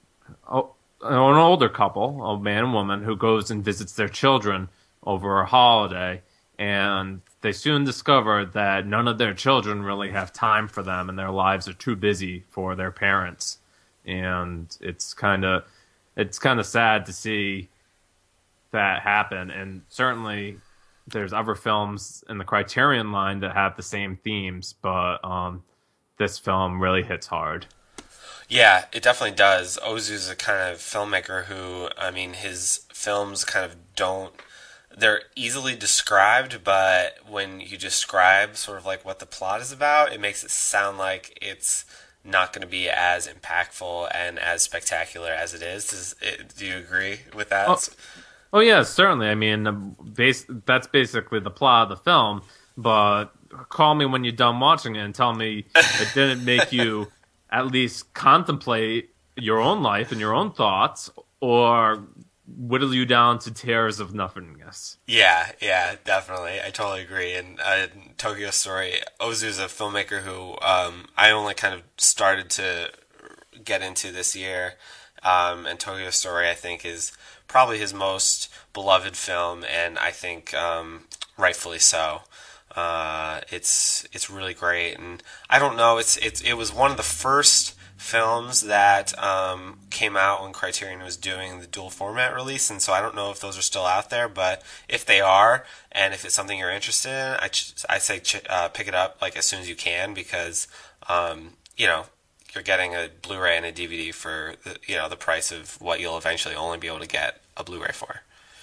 older couple, a man and woman, who goes and visits their children over a holiday, and they soon discover that none of their children really have time for them, and their lives are too busy for their parents. And it's kind of sad to see that happen. And certainly there's other films in the Criterion line that have the same themes, but this film really hits hard. Yeah, it definitely does. Ozu's a kind of filmmaker who, I mean, his films kind of they're easily described, but when you describe sort of like what the plot is about, it makes it sound like it's not going to be as impactful and as spectacular as it is. Do you agree with that? Oh yeah, certainly. I mean, that's basically the plot of the film, but call me when you're done watching it and tell me it didn't make you at least contemplate your own life and your own thoughts, or whittle you down to tears of nothingness. Yeah, definitely. I totally agree. And Tokyo Story, Ozu's a filmmaker who I only kind of started to get into this year. And Tokyo Story, I think, is probably his most beloved film, and I think rightfully so. It's really great, and I don't know. It was one of the first films that came out when Criterion was doing the dual format release, and so I don't know if those are still out there. But if they are, and if it's something you're interested in, I say pick it up like as soon as you can, because you know, you're getting a Blu-ray and a DVD for the price of what you'll eventually only be able to get a Blu-ray for.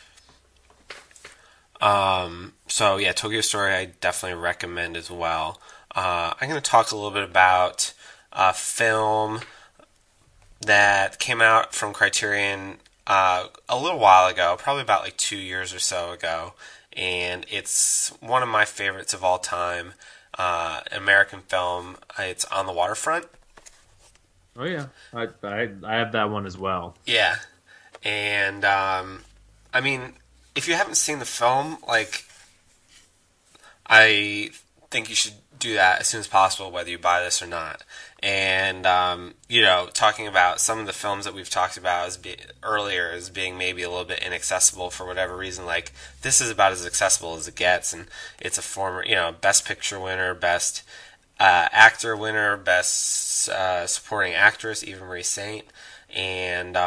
So yeah, Tokyo Story I definitely recommend as well. I'm going to talk a little bit about a film that came out from Criterion a little while ago, probably about like 2 years or so ago, and it's one of my favorites of all time. American film. It's On the Waterfront. Oh yeah, I have that one as well. Yeah, and I mean, if you haven't seen the film, like, I think you should do that as soon as possible, whether you buy this or not. And talking about some of the films that we've talked about earlier as being maybe a little bit inaccessible for whatever reason, like this is about as accessible as it gets, and it's a former, Best Picture winner, Best Actor winner, Best Supporting Actress, Eva Marie Saint, and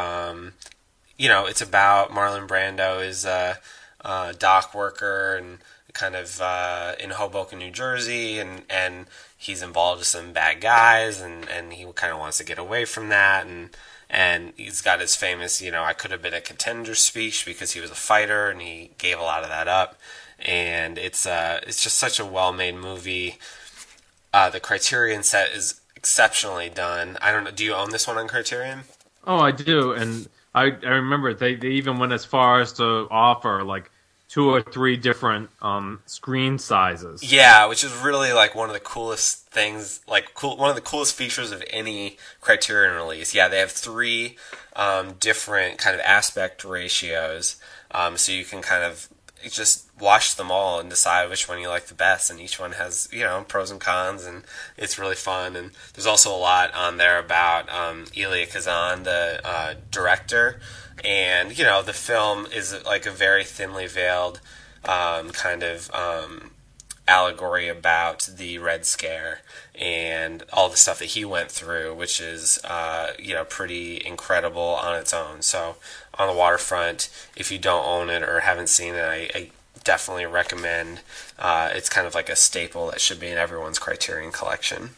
it's about Marlon Brando is a dock worker and kind of in Hoboken, New Jersey, and he's involved with some bad guys, and he kind of wants to get away from that, and he's got his famous, I could have been a contender speech because he was a fighter, and he gave a lot of that up, and it's just such a well-made movie. The Criterion set is exceptionally done. I don't know, do you own this one on Criterion? Oh, I do, and I remember they even went as far as to offer like 2 or 3 different screen sizes. Yeah, which is really like one of the coolest things, one of the coolest features of any Criterion release. Yeah, they have 3 different kind of aspect ratios, so you can kind of just watch them all and decide which one you like the best. And each one has pros and cons, and it's really fun. And there's also a lot on there about Elia Kazan, the director. And, the film is like a very thinly veiled kind of allegory about the Red Scare and all the stuff that he went through, which is, pretty incredible on its own. So, On the Waterfront, if you don't own it or haven't seen it, I definitely recommend. It's kind of like a staple that should be in everyone's Criterion collection.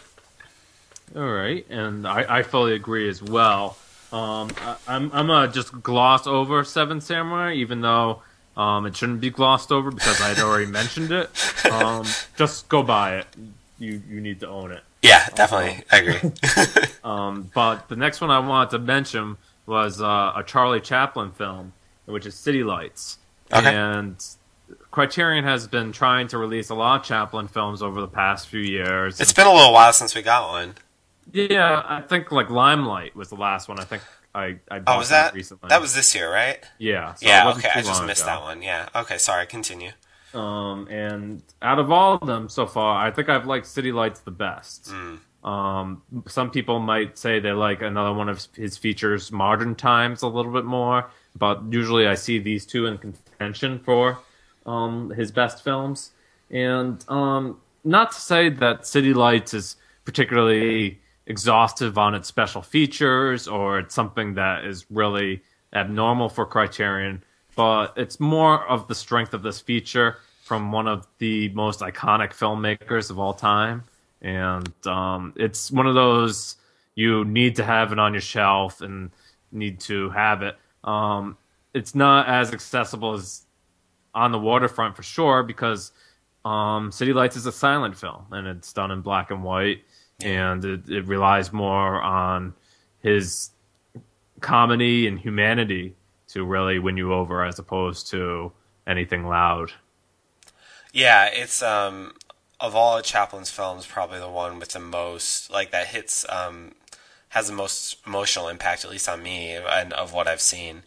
All right, and I fully agree as well. I'm gonna just gloss over Seven Samurai, even though it shouldn't be glossed over because I had already mentioned it. Just go buy it. You need to own it. Yeah, definitely. I agree. But the next one I wanted to mention was a Charlie Chaplin film, which is City Lights. Okay. And Criterion has been trying to release a lot of Chaplin films over the past few years. It's been a little while since we got one. Yeah, I think like Limelight was the last one. I think I bought was that recently. That was this year, right? Yeah. So yeah. Okay, I just missed that one. Yeah. Okay, sorry. Continue. And out of all of them so far, I think I've liked City Lights the best. Some people might say they like another one of his features, Modern Times, a little bit more, but usually I see these two in contention for his best films. And not to say that City Lights is particularly exhaustive on its special features or it's something that is really abnormal for Criterion, but it's more of the strength of this feature from one of the most iconic filmmakers of all time. And it's one of those you need to have it on your shelf and need to have it. It's not as accessible as On the Waterfront for sure because City Lights is a silent film and it's done in black and white. And it relies more on his comedy and humanity to really win you over as opposed to anything loud. Yeah, it's of all of Chaplin's films, probably the one with the most, like, that hits, has the most emotional impact, at least on me, and of what I've seen.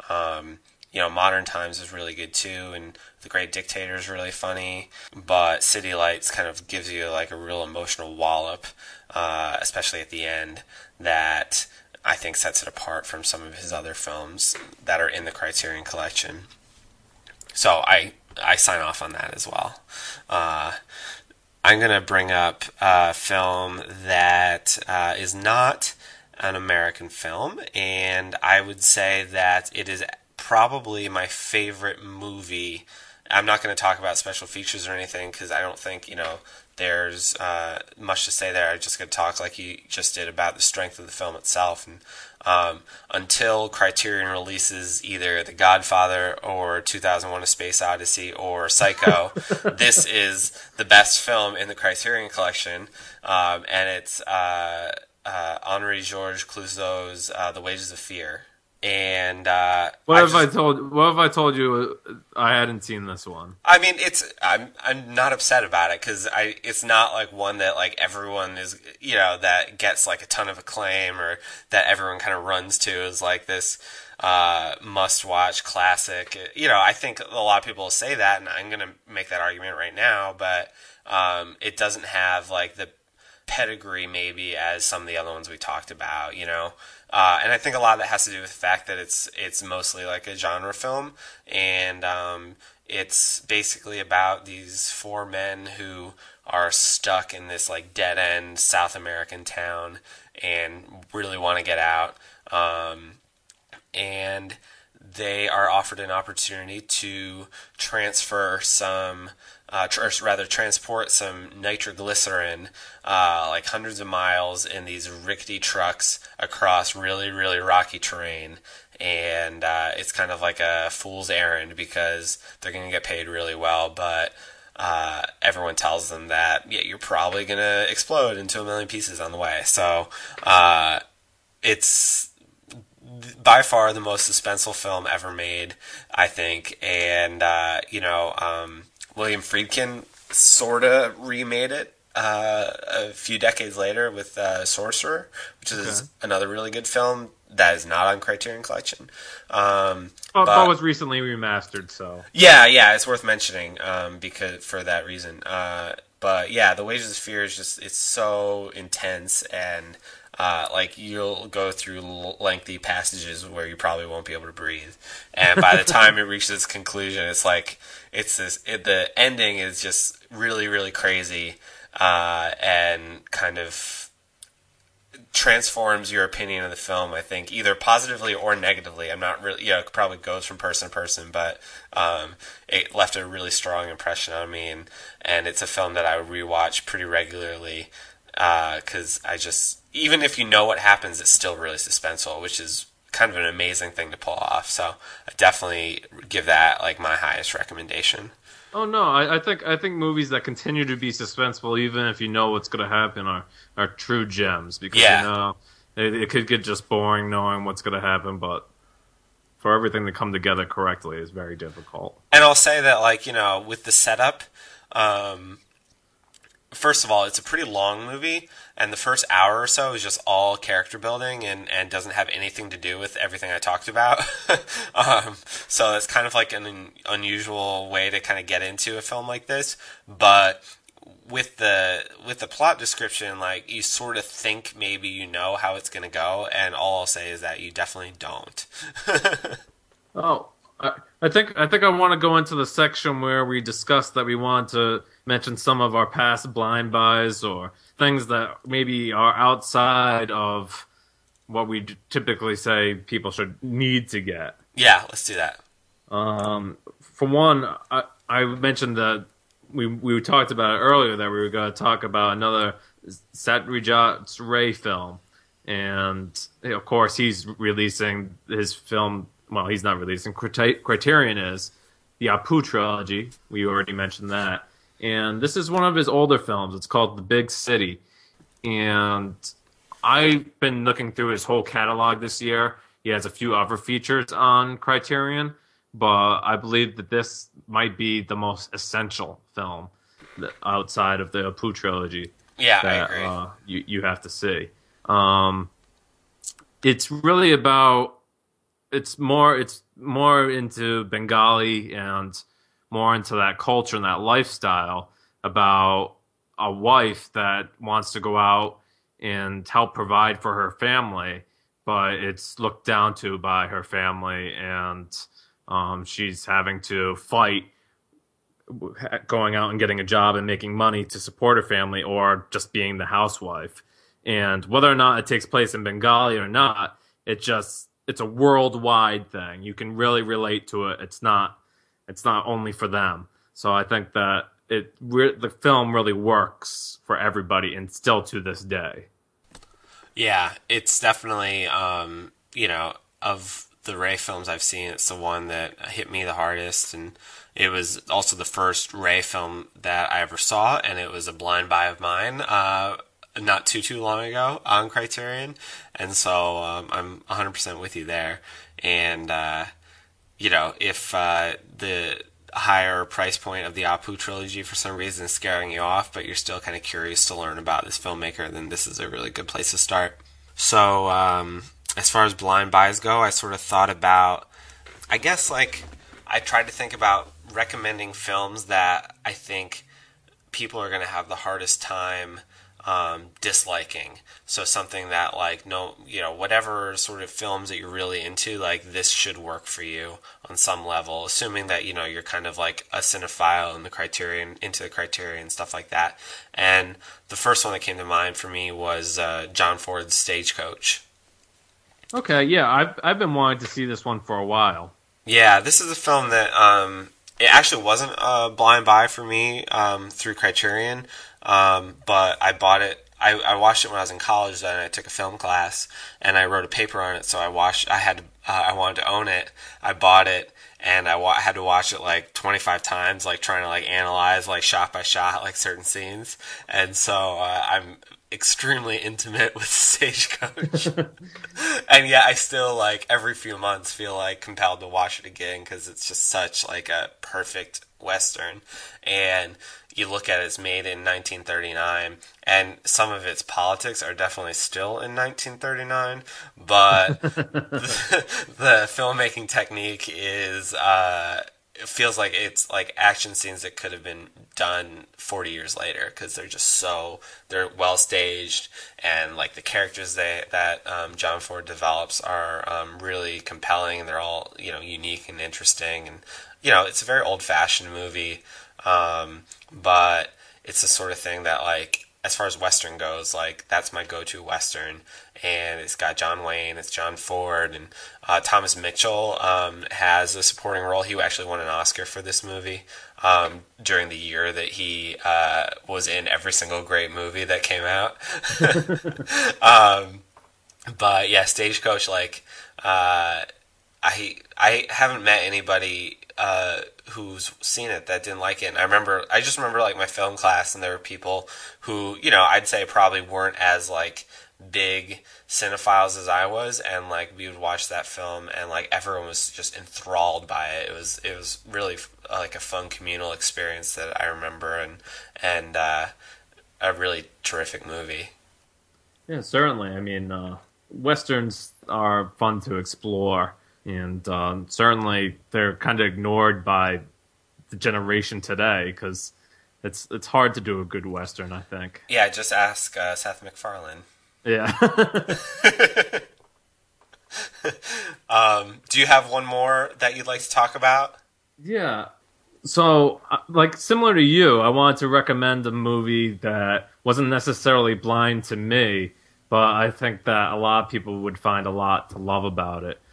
Modern Times is really good too, and The Great Dictator is really funny, but City Lights kind of gives you like a real emotional wallop, especially at the end, that I think sets it apart from some of his other films that are in the Criterion Collection. So I sign off on that as well. I'm going to bring up a film that is not an American film, and I would say that it is probably my favorite movie. I'm not going to talk about special features or anything because I don't think, there's much to say there. I'm just going to talk like you just did about the strength of the film itself. And until Criterion releases either The Godfather or 2001: A Space Odyssey or Psycho, this is the best film in the Criterion Collection, and it's Henri Georges Clouzot's The Wages of Fear. And What if I told you I hadn't seen this one? I mean, I'm not upset about it because it's not like one that like everyone is that gets like a ton of acclaim or that everyone kind of runs to as like this must watch classic. I think a lot of people say that, and I'm gonna make that argument right now, but it doesn't have like the pedigree maybe as some of the other ones we talked about, and I think a lot of that has to do with the fact that it's mostly like a genre film, and it's basically about these four men who are stuck in this like dead end South American town and really want to get out, and they are offered an opportunity to transfer some or rather transport some nitroglycerin like hundreds of miles in these rickety trucks across really, really rocky terrain. And it's kind of like a fool's errand because they're going to get paid really well, but everyone tells them that, yeah, you're probably going to explode into a million pieces on the way. So it's by far the most suspenseful film ever made, I think. And, William Friedkin sort of remade it a few decades later with Sorcerer, which is another really good film that is not on Criterion Collection. But was recently remastered, so yeah, it's worth mentioning because for that reason. But yeah, The Wages of Fear is it's so intense, and like you'll go through lengthy passages where you probably won't be able to breathe, and by the time it reaches its conclusion, it's like the ending is just really, really crazy, and kind of transforms your opinion of the film, I think, either positively or negatively. I'm not really, it probably goes from person to person, but it left a really strong impression on me, and it's a film that I would rewatch pretty regularly, because even if you know what happens, it's still really suspenseful, which is kind of an amazing thing to pull off. So I definitely give that like my highest recommendation. Oh no, I think movies that continue to be suspenseful, even if you know what's going to happen, are true gems, because it could get just boring knowing what's going to happen, but for everything to come together correctly is very difficult. And I'll say that, like, with the setup, first of all, it's a pretty long movie, and the first hour or so is just all character building and doesn't have anything to do with everything I talked about. So it's kind of like an unusual way to kind of get into a film like this. But with the plot description, like, you sort of think maybe you know how it's going to go, and all I'll say is that you definitely don't. Oh, I think I want to go into the section where we discussed that we want to mention some of our past blind buys or things that maybe are outside of what we typically say people should need to get. Yeah, let's do that. For one, I mentioned that we talked about it earlier that we were going to talk about another Satyajit Ray film, and of course he's releasing his film. Well, he's not releasing. Criterion is the Apu trilogy. We already mentioned that. And this is one of his older films. It's called The Big City. And I've been looking through his whole catalog this year. He has a few other features on Criterion, but I believe that this might be the most essential film outside of the Apu trilogy. Yeah, that, I agree. You have to see. It's really about... It's more into Bengali and more into that culture and that lifestyle about a wife that wants to go out and help provide for her family, but it's looked down to by her family, and she's having to fight going out and getting a job and making money to support her family, or just being the housewife. And whether or not it takes place in Bengali or not, it's a worldwide thing. You can really relate to it. It's not only for them. So I think that the film really works for everybody, and still to this day. Yeah, it's definitely, of the Ray films I've seen, it's the one that hit me the hardest. And it was also the first Ray film that I ever saw, and it was a blind buy of mine, not too long ago on Criterion. And so I'm 100% with you there. And, if the higher price point of the Apu trilogy for some reason is scaring you off, but you're still kind of curious to learn about this filmmaker, then this is a really good place to start. So, as far as blind buys go, I sort of thought about, I guess, like, I tried to think about recommending films that I think people are going to have the hardest time disliking. So something that, like, no, whatever sort of films that you're really into, like, this should work for you on some level, assuming that, you're kind of like a cinephile in the Criterion, into the Criterion, stuff like that. And the first one that came to mind for me was John Ford's Stagecoach. Okay, yeah, I've been wanting to see this one for a while. Yeah, this is a film that it actually wasn't a blind buy for me through Criterion, but I bought it. I watched it when I was in college. Then I took a film class and I wrote a paper on it. So I watched. I wanted to own it. I bought it and I had to watch it like 25 times, like trying to like analyze like shot by shot like certain scenes. And so I'm extremely intimate with Stagecoach. And yet I still, like, every few months feel like compelled to watch it again because it's just such like a perfect Western. And you look at it, it's made in 1939, and some of its politics are definitely still in 1939, but the filmmaking technique is it feels like it's like action scenes that could have been done 40 years later because they're well staged, and like the characters that John Ford develops are really compelling, and they're all unique and interesting, and it's a very old fashioned movie, but it's the sort of thing that, like, as far as Western goes, like, that's my go-to Western. And it's got John Wayne, it's John Ford, and Thomas Mitchell has a supporting role. He actually won an Oscar for this movie during the year that he was in every single great movie that came out. But yeah, Stagecoach, like, I haven't met anybody who's seen it that didn't like it. And I just remember like my film class, and there were people who, I'd say probably weren't as like big cinephiles as I was, and like we would watch that film, and like everyone was just enthralled by it. It was really like a fun communal experience that I remember, and a really terrific movie. Yeah, certainly. I mean, westerns are fun to explore, and certainly they're kind of ignored by the generation today because it's hard to do a good western, I think. Yeah, just ask Seth MacFarlane. Yeah. Do you have one more that you'd like to talk about? Yeah. So, like, similar to you, I wanted to recommend a movie that wasn't necessarily blind to me, but I think that a lot of people would find a lot to love about it.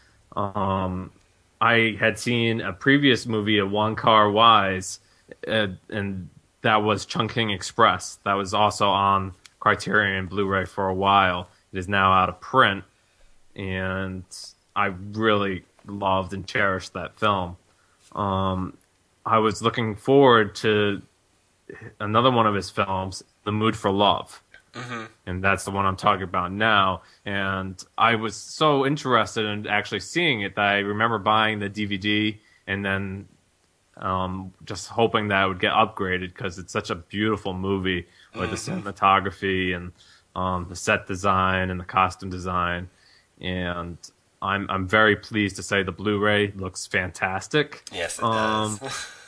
I had seen a previous movie of Wong Kar-wai's, and that was Chungking Express. That was also on Criterion Blu-ray for a while. It is now out of print, and I really loved and cherished that film. I was looking forward to another one of his films, The Mood for Love. Mm-hmm. And that's the one I'm talking about now. And I was so interested in actually seeing it that I remember buying the DVD and then just hoping that it would get upgraded because it's such a beautiful movie with the cinematography and the set design and the costume design. And I'm very pleased to say the Blu-ray looks fantastic. Yes, it does.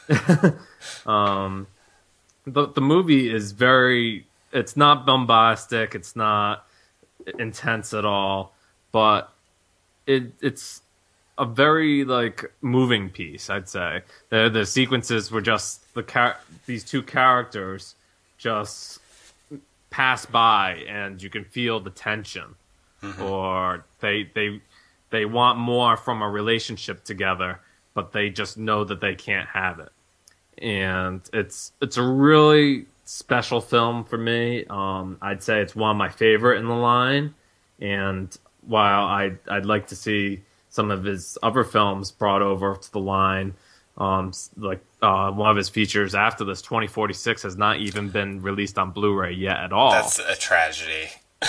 The movie is very... It's not bombastic. It's not intense at all. But it's a very like moving piece. I'd say the sequences were just these two characters just pass by, and you can feel the tension, or they want more from a relationship together, but they just know that they can't have it. And it's a really special film for me. I'd say it's one of my favorite in the line. And while I'd like to see some of his other films brought over to the line, one of his features after this, 2046, has not even been released on Blu-ray yet at all. That's a tragedy.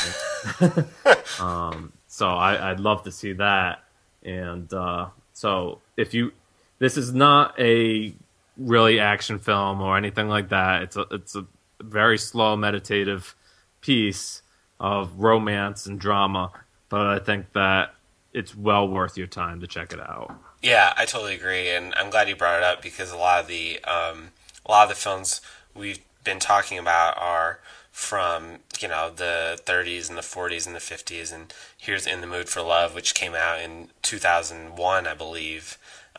So I'd love to see that. And so this is not a really action film or anything like that. It's a very slow, meditative piece of romance and drama, but I think that it's well worth your time to check it out. Yeah, I totally agree, and I'm glad you brought it up because a lot of the films we've been talking about are from the 30s and the 40s and the 50s, and here's In the Mood for Love, which came out in 2001, I believe.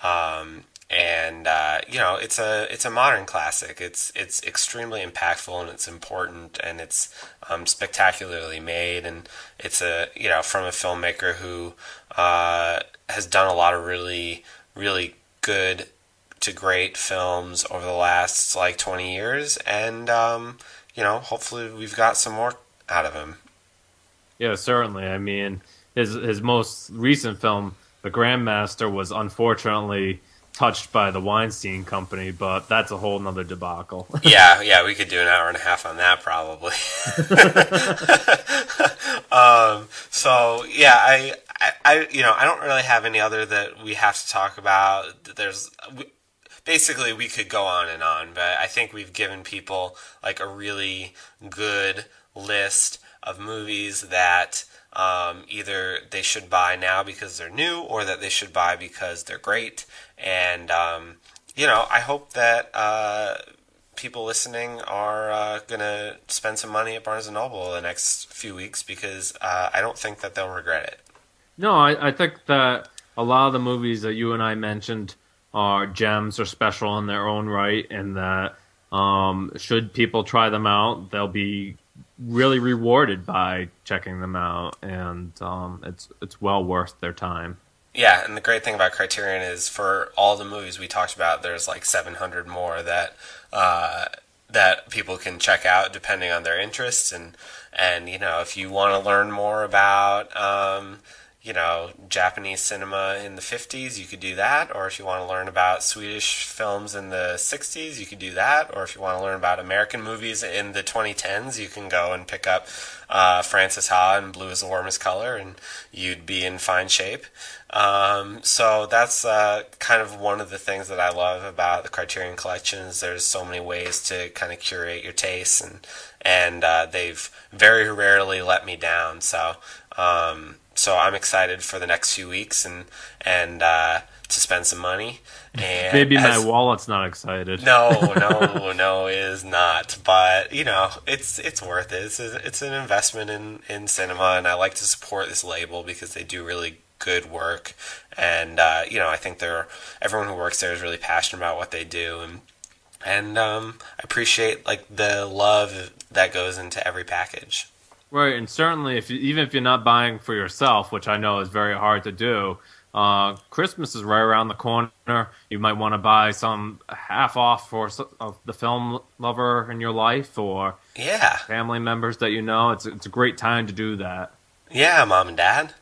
It's a modern classic. It's extremely impactful, and it's important, and it's spectacularly made, and it's from a filmmaker who has done a lot of really, really good to great films over the last 20 years, and hopefully we've got some more out of him. Yeah, certainly. I mean, his most recent film, The Grandmaster, was unfortunately touched by the Weinstein Company, but that's a whole nother debacle. yeah, we could do an hour and a half on that probably. I don't really have any other that we have to talk about. Basically we could go on and on, but I think we've given people a really good list of movies that either they should buy now because they're new, or that they should buy because they're great. And I hope that people listening are going to spend some money at Barnes & Noble the next few weeks, because I don't think that they'll regret it. No, I think that a lot of the movies that you and I mentioned are gems or special in their own right, and that should people try them out, they'll be really rewarded by checking them out, and it's well worth their time. Yeah, and the great thing about Criterion is for all the movies we talked about, there's 700 more that people can check out depending on their interests, and if you want to learn more about Japanese cinema in the 50s, you could do that. Or if you want to learn about Swedish films in the 60s, you could do that. Or if you want to learn about American movies in the 2010s, you can go and pick up Frances Ha and Blue is the Warmest Color, and you'd be in fine shape. So that's kind of one of the things that I love about the Criterion Collection, is there's so many ways to kind of curate your tastes, and they've very rarely let me down. So I'm excited for the next few weeks and to spend some money. And maybe my wallet's not excited. No, it is not. But it's worth it. It's an investment in cinema, and I like to support this label because they do really good work. And I think everyone who works there is really passionate about what they do, and I appreciate the love that goes into every package. Right, and certainly even if you're not buying for yourself, which I know is very hard to do, Christmas is right around the corner. You might want to buy some half off for the film lover in your life, or family members that you know. It's a great time to do that. Yeah, Mom and Dad.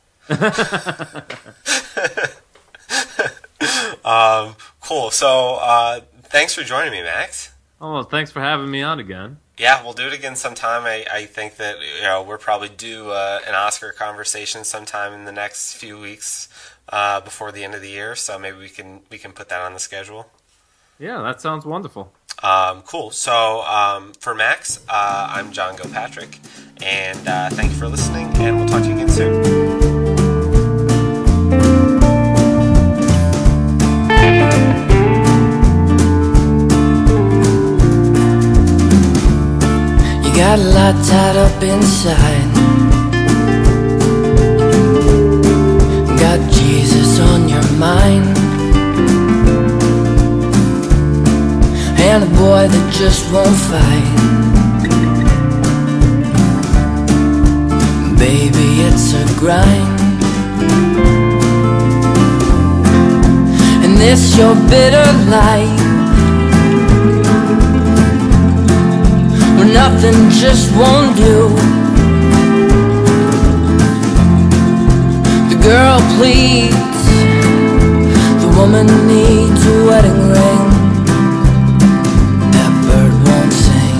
Cool. So thanks for joining me, Max. Oh, well, thanks for having me on again. Yeah, we'll do it again sometime. I think that we're probably due an Oscar conversation sometime in the next few weeks before the end of the year. So maybe we can put that on the schedule. Yeah, that sounds wonderful. Cool. So for Max, I'm John Gilpatrick, and thank you for listening. And we'll talk to you again soon. Got a lot tied up inside. Got Jesus on your mind. mind, and a boy that just won't fight. Baby, it's a grind, and this your bitter life, where nothing just won't do. The girl pleads, the woman needs a wedding ring. That bird won't sing.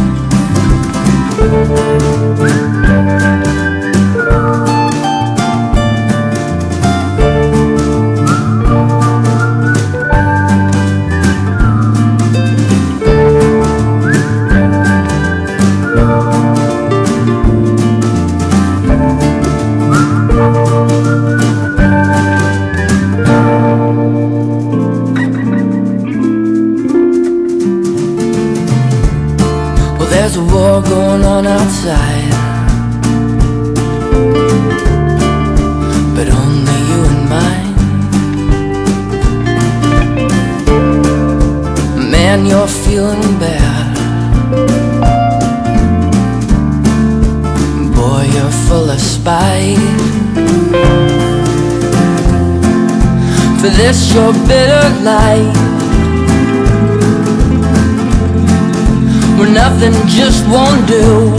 There's a war going on outside, but only you and mine. Man, you're feeling bad. Boy, you're full of spite. For this your bitter life, where nothing just won't do.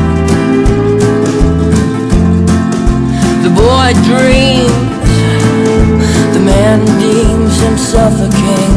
The boy dreams, the man deems himself a king.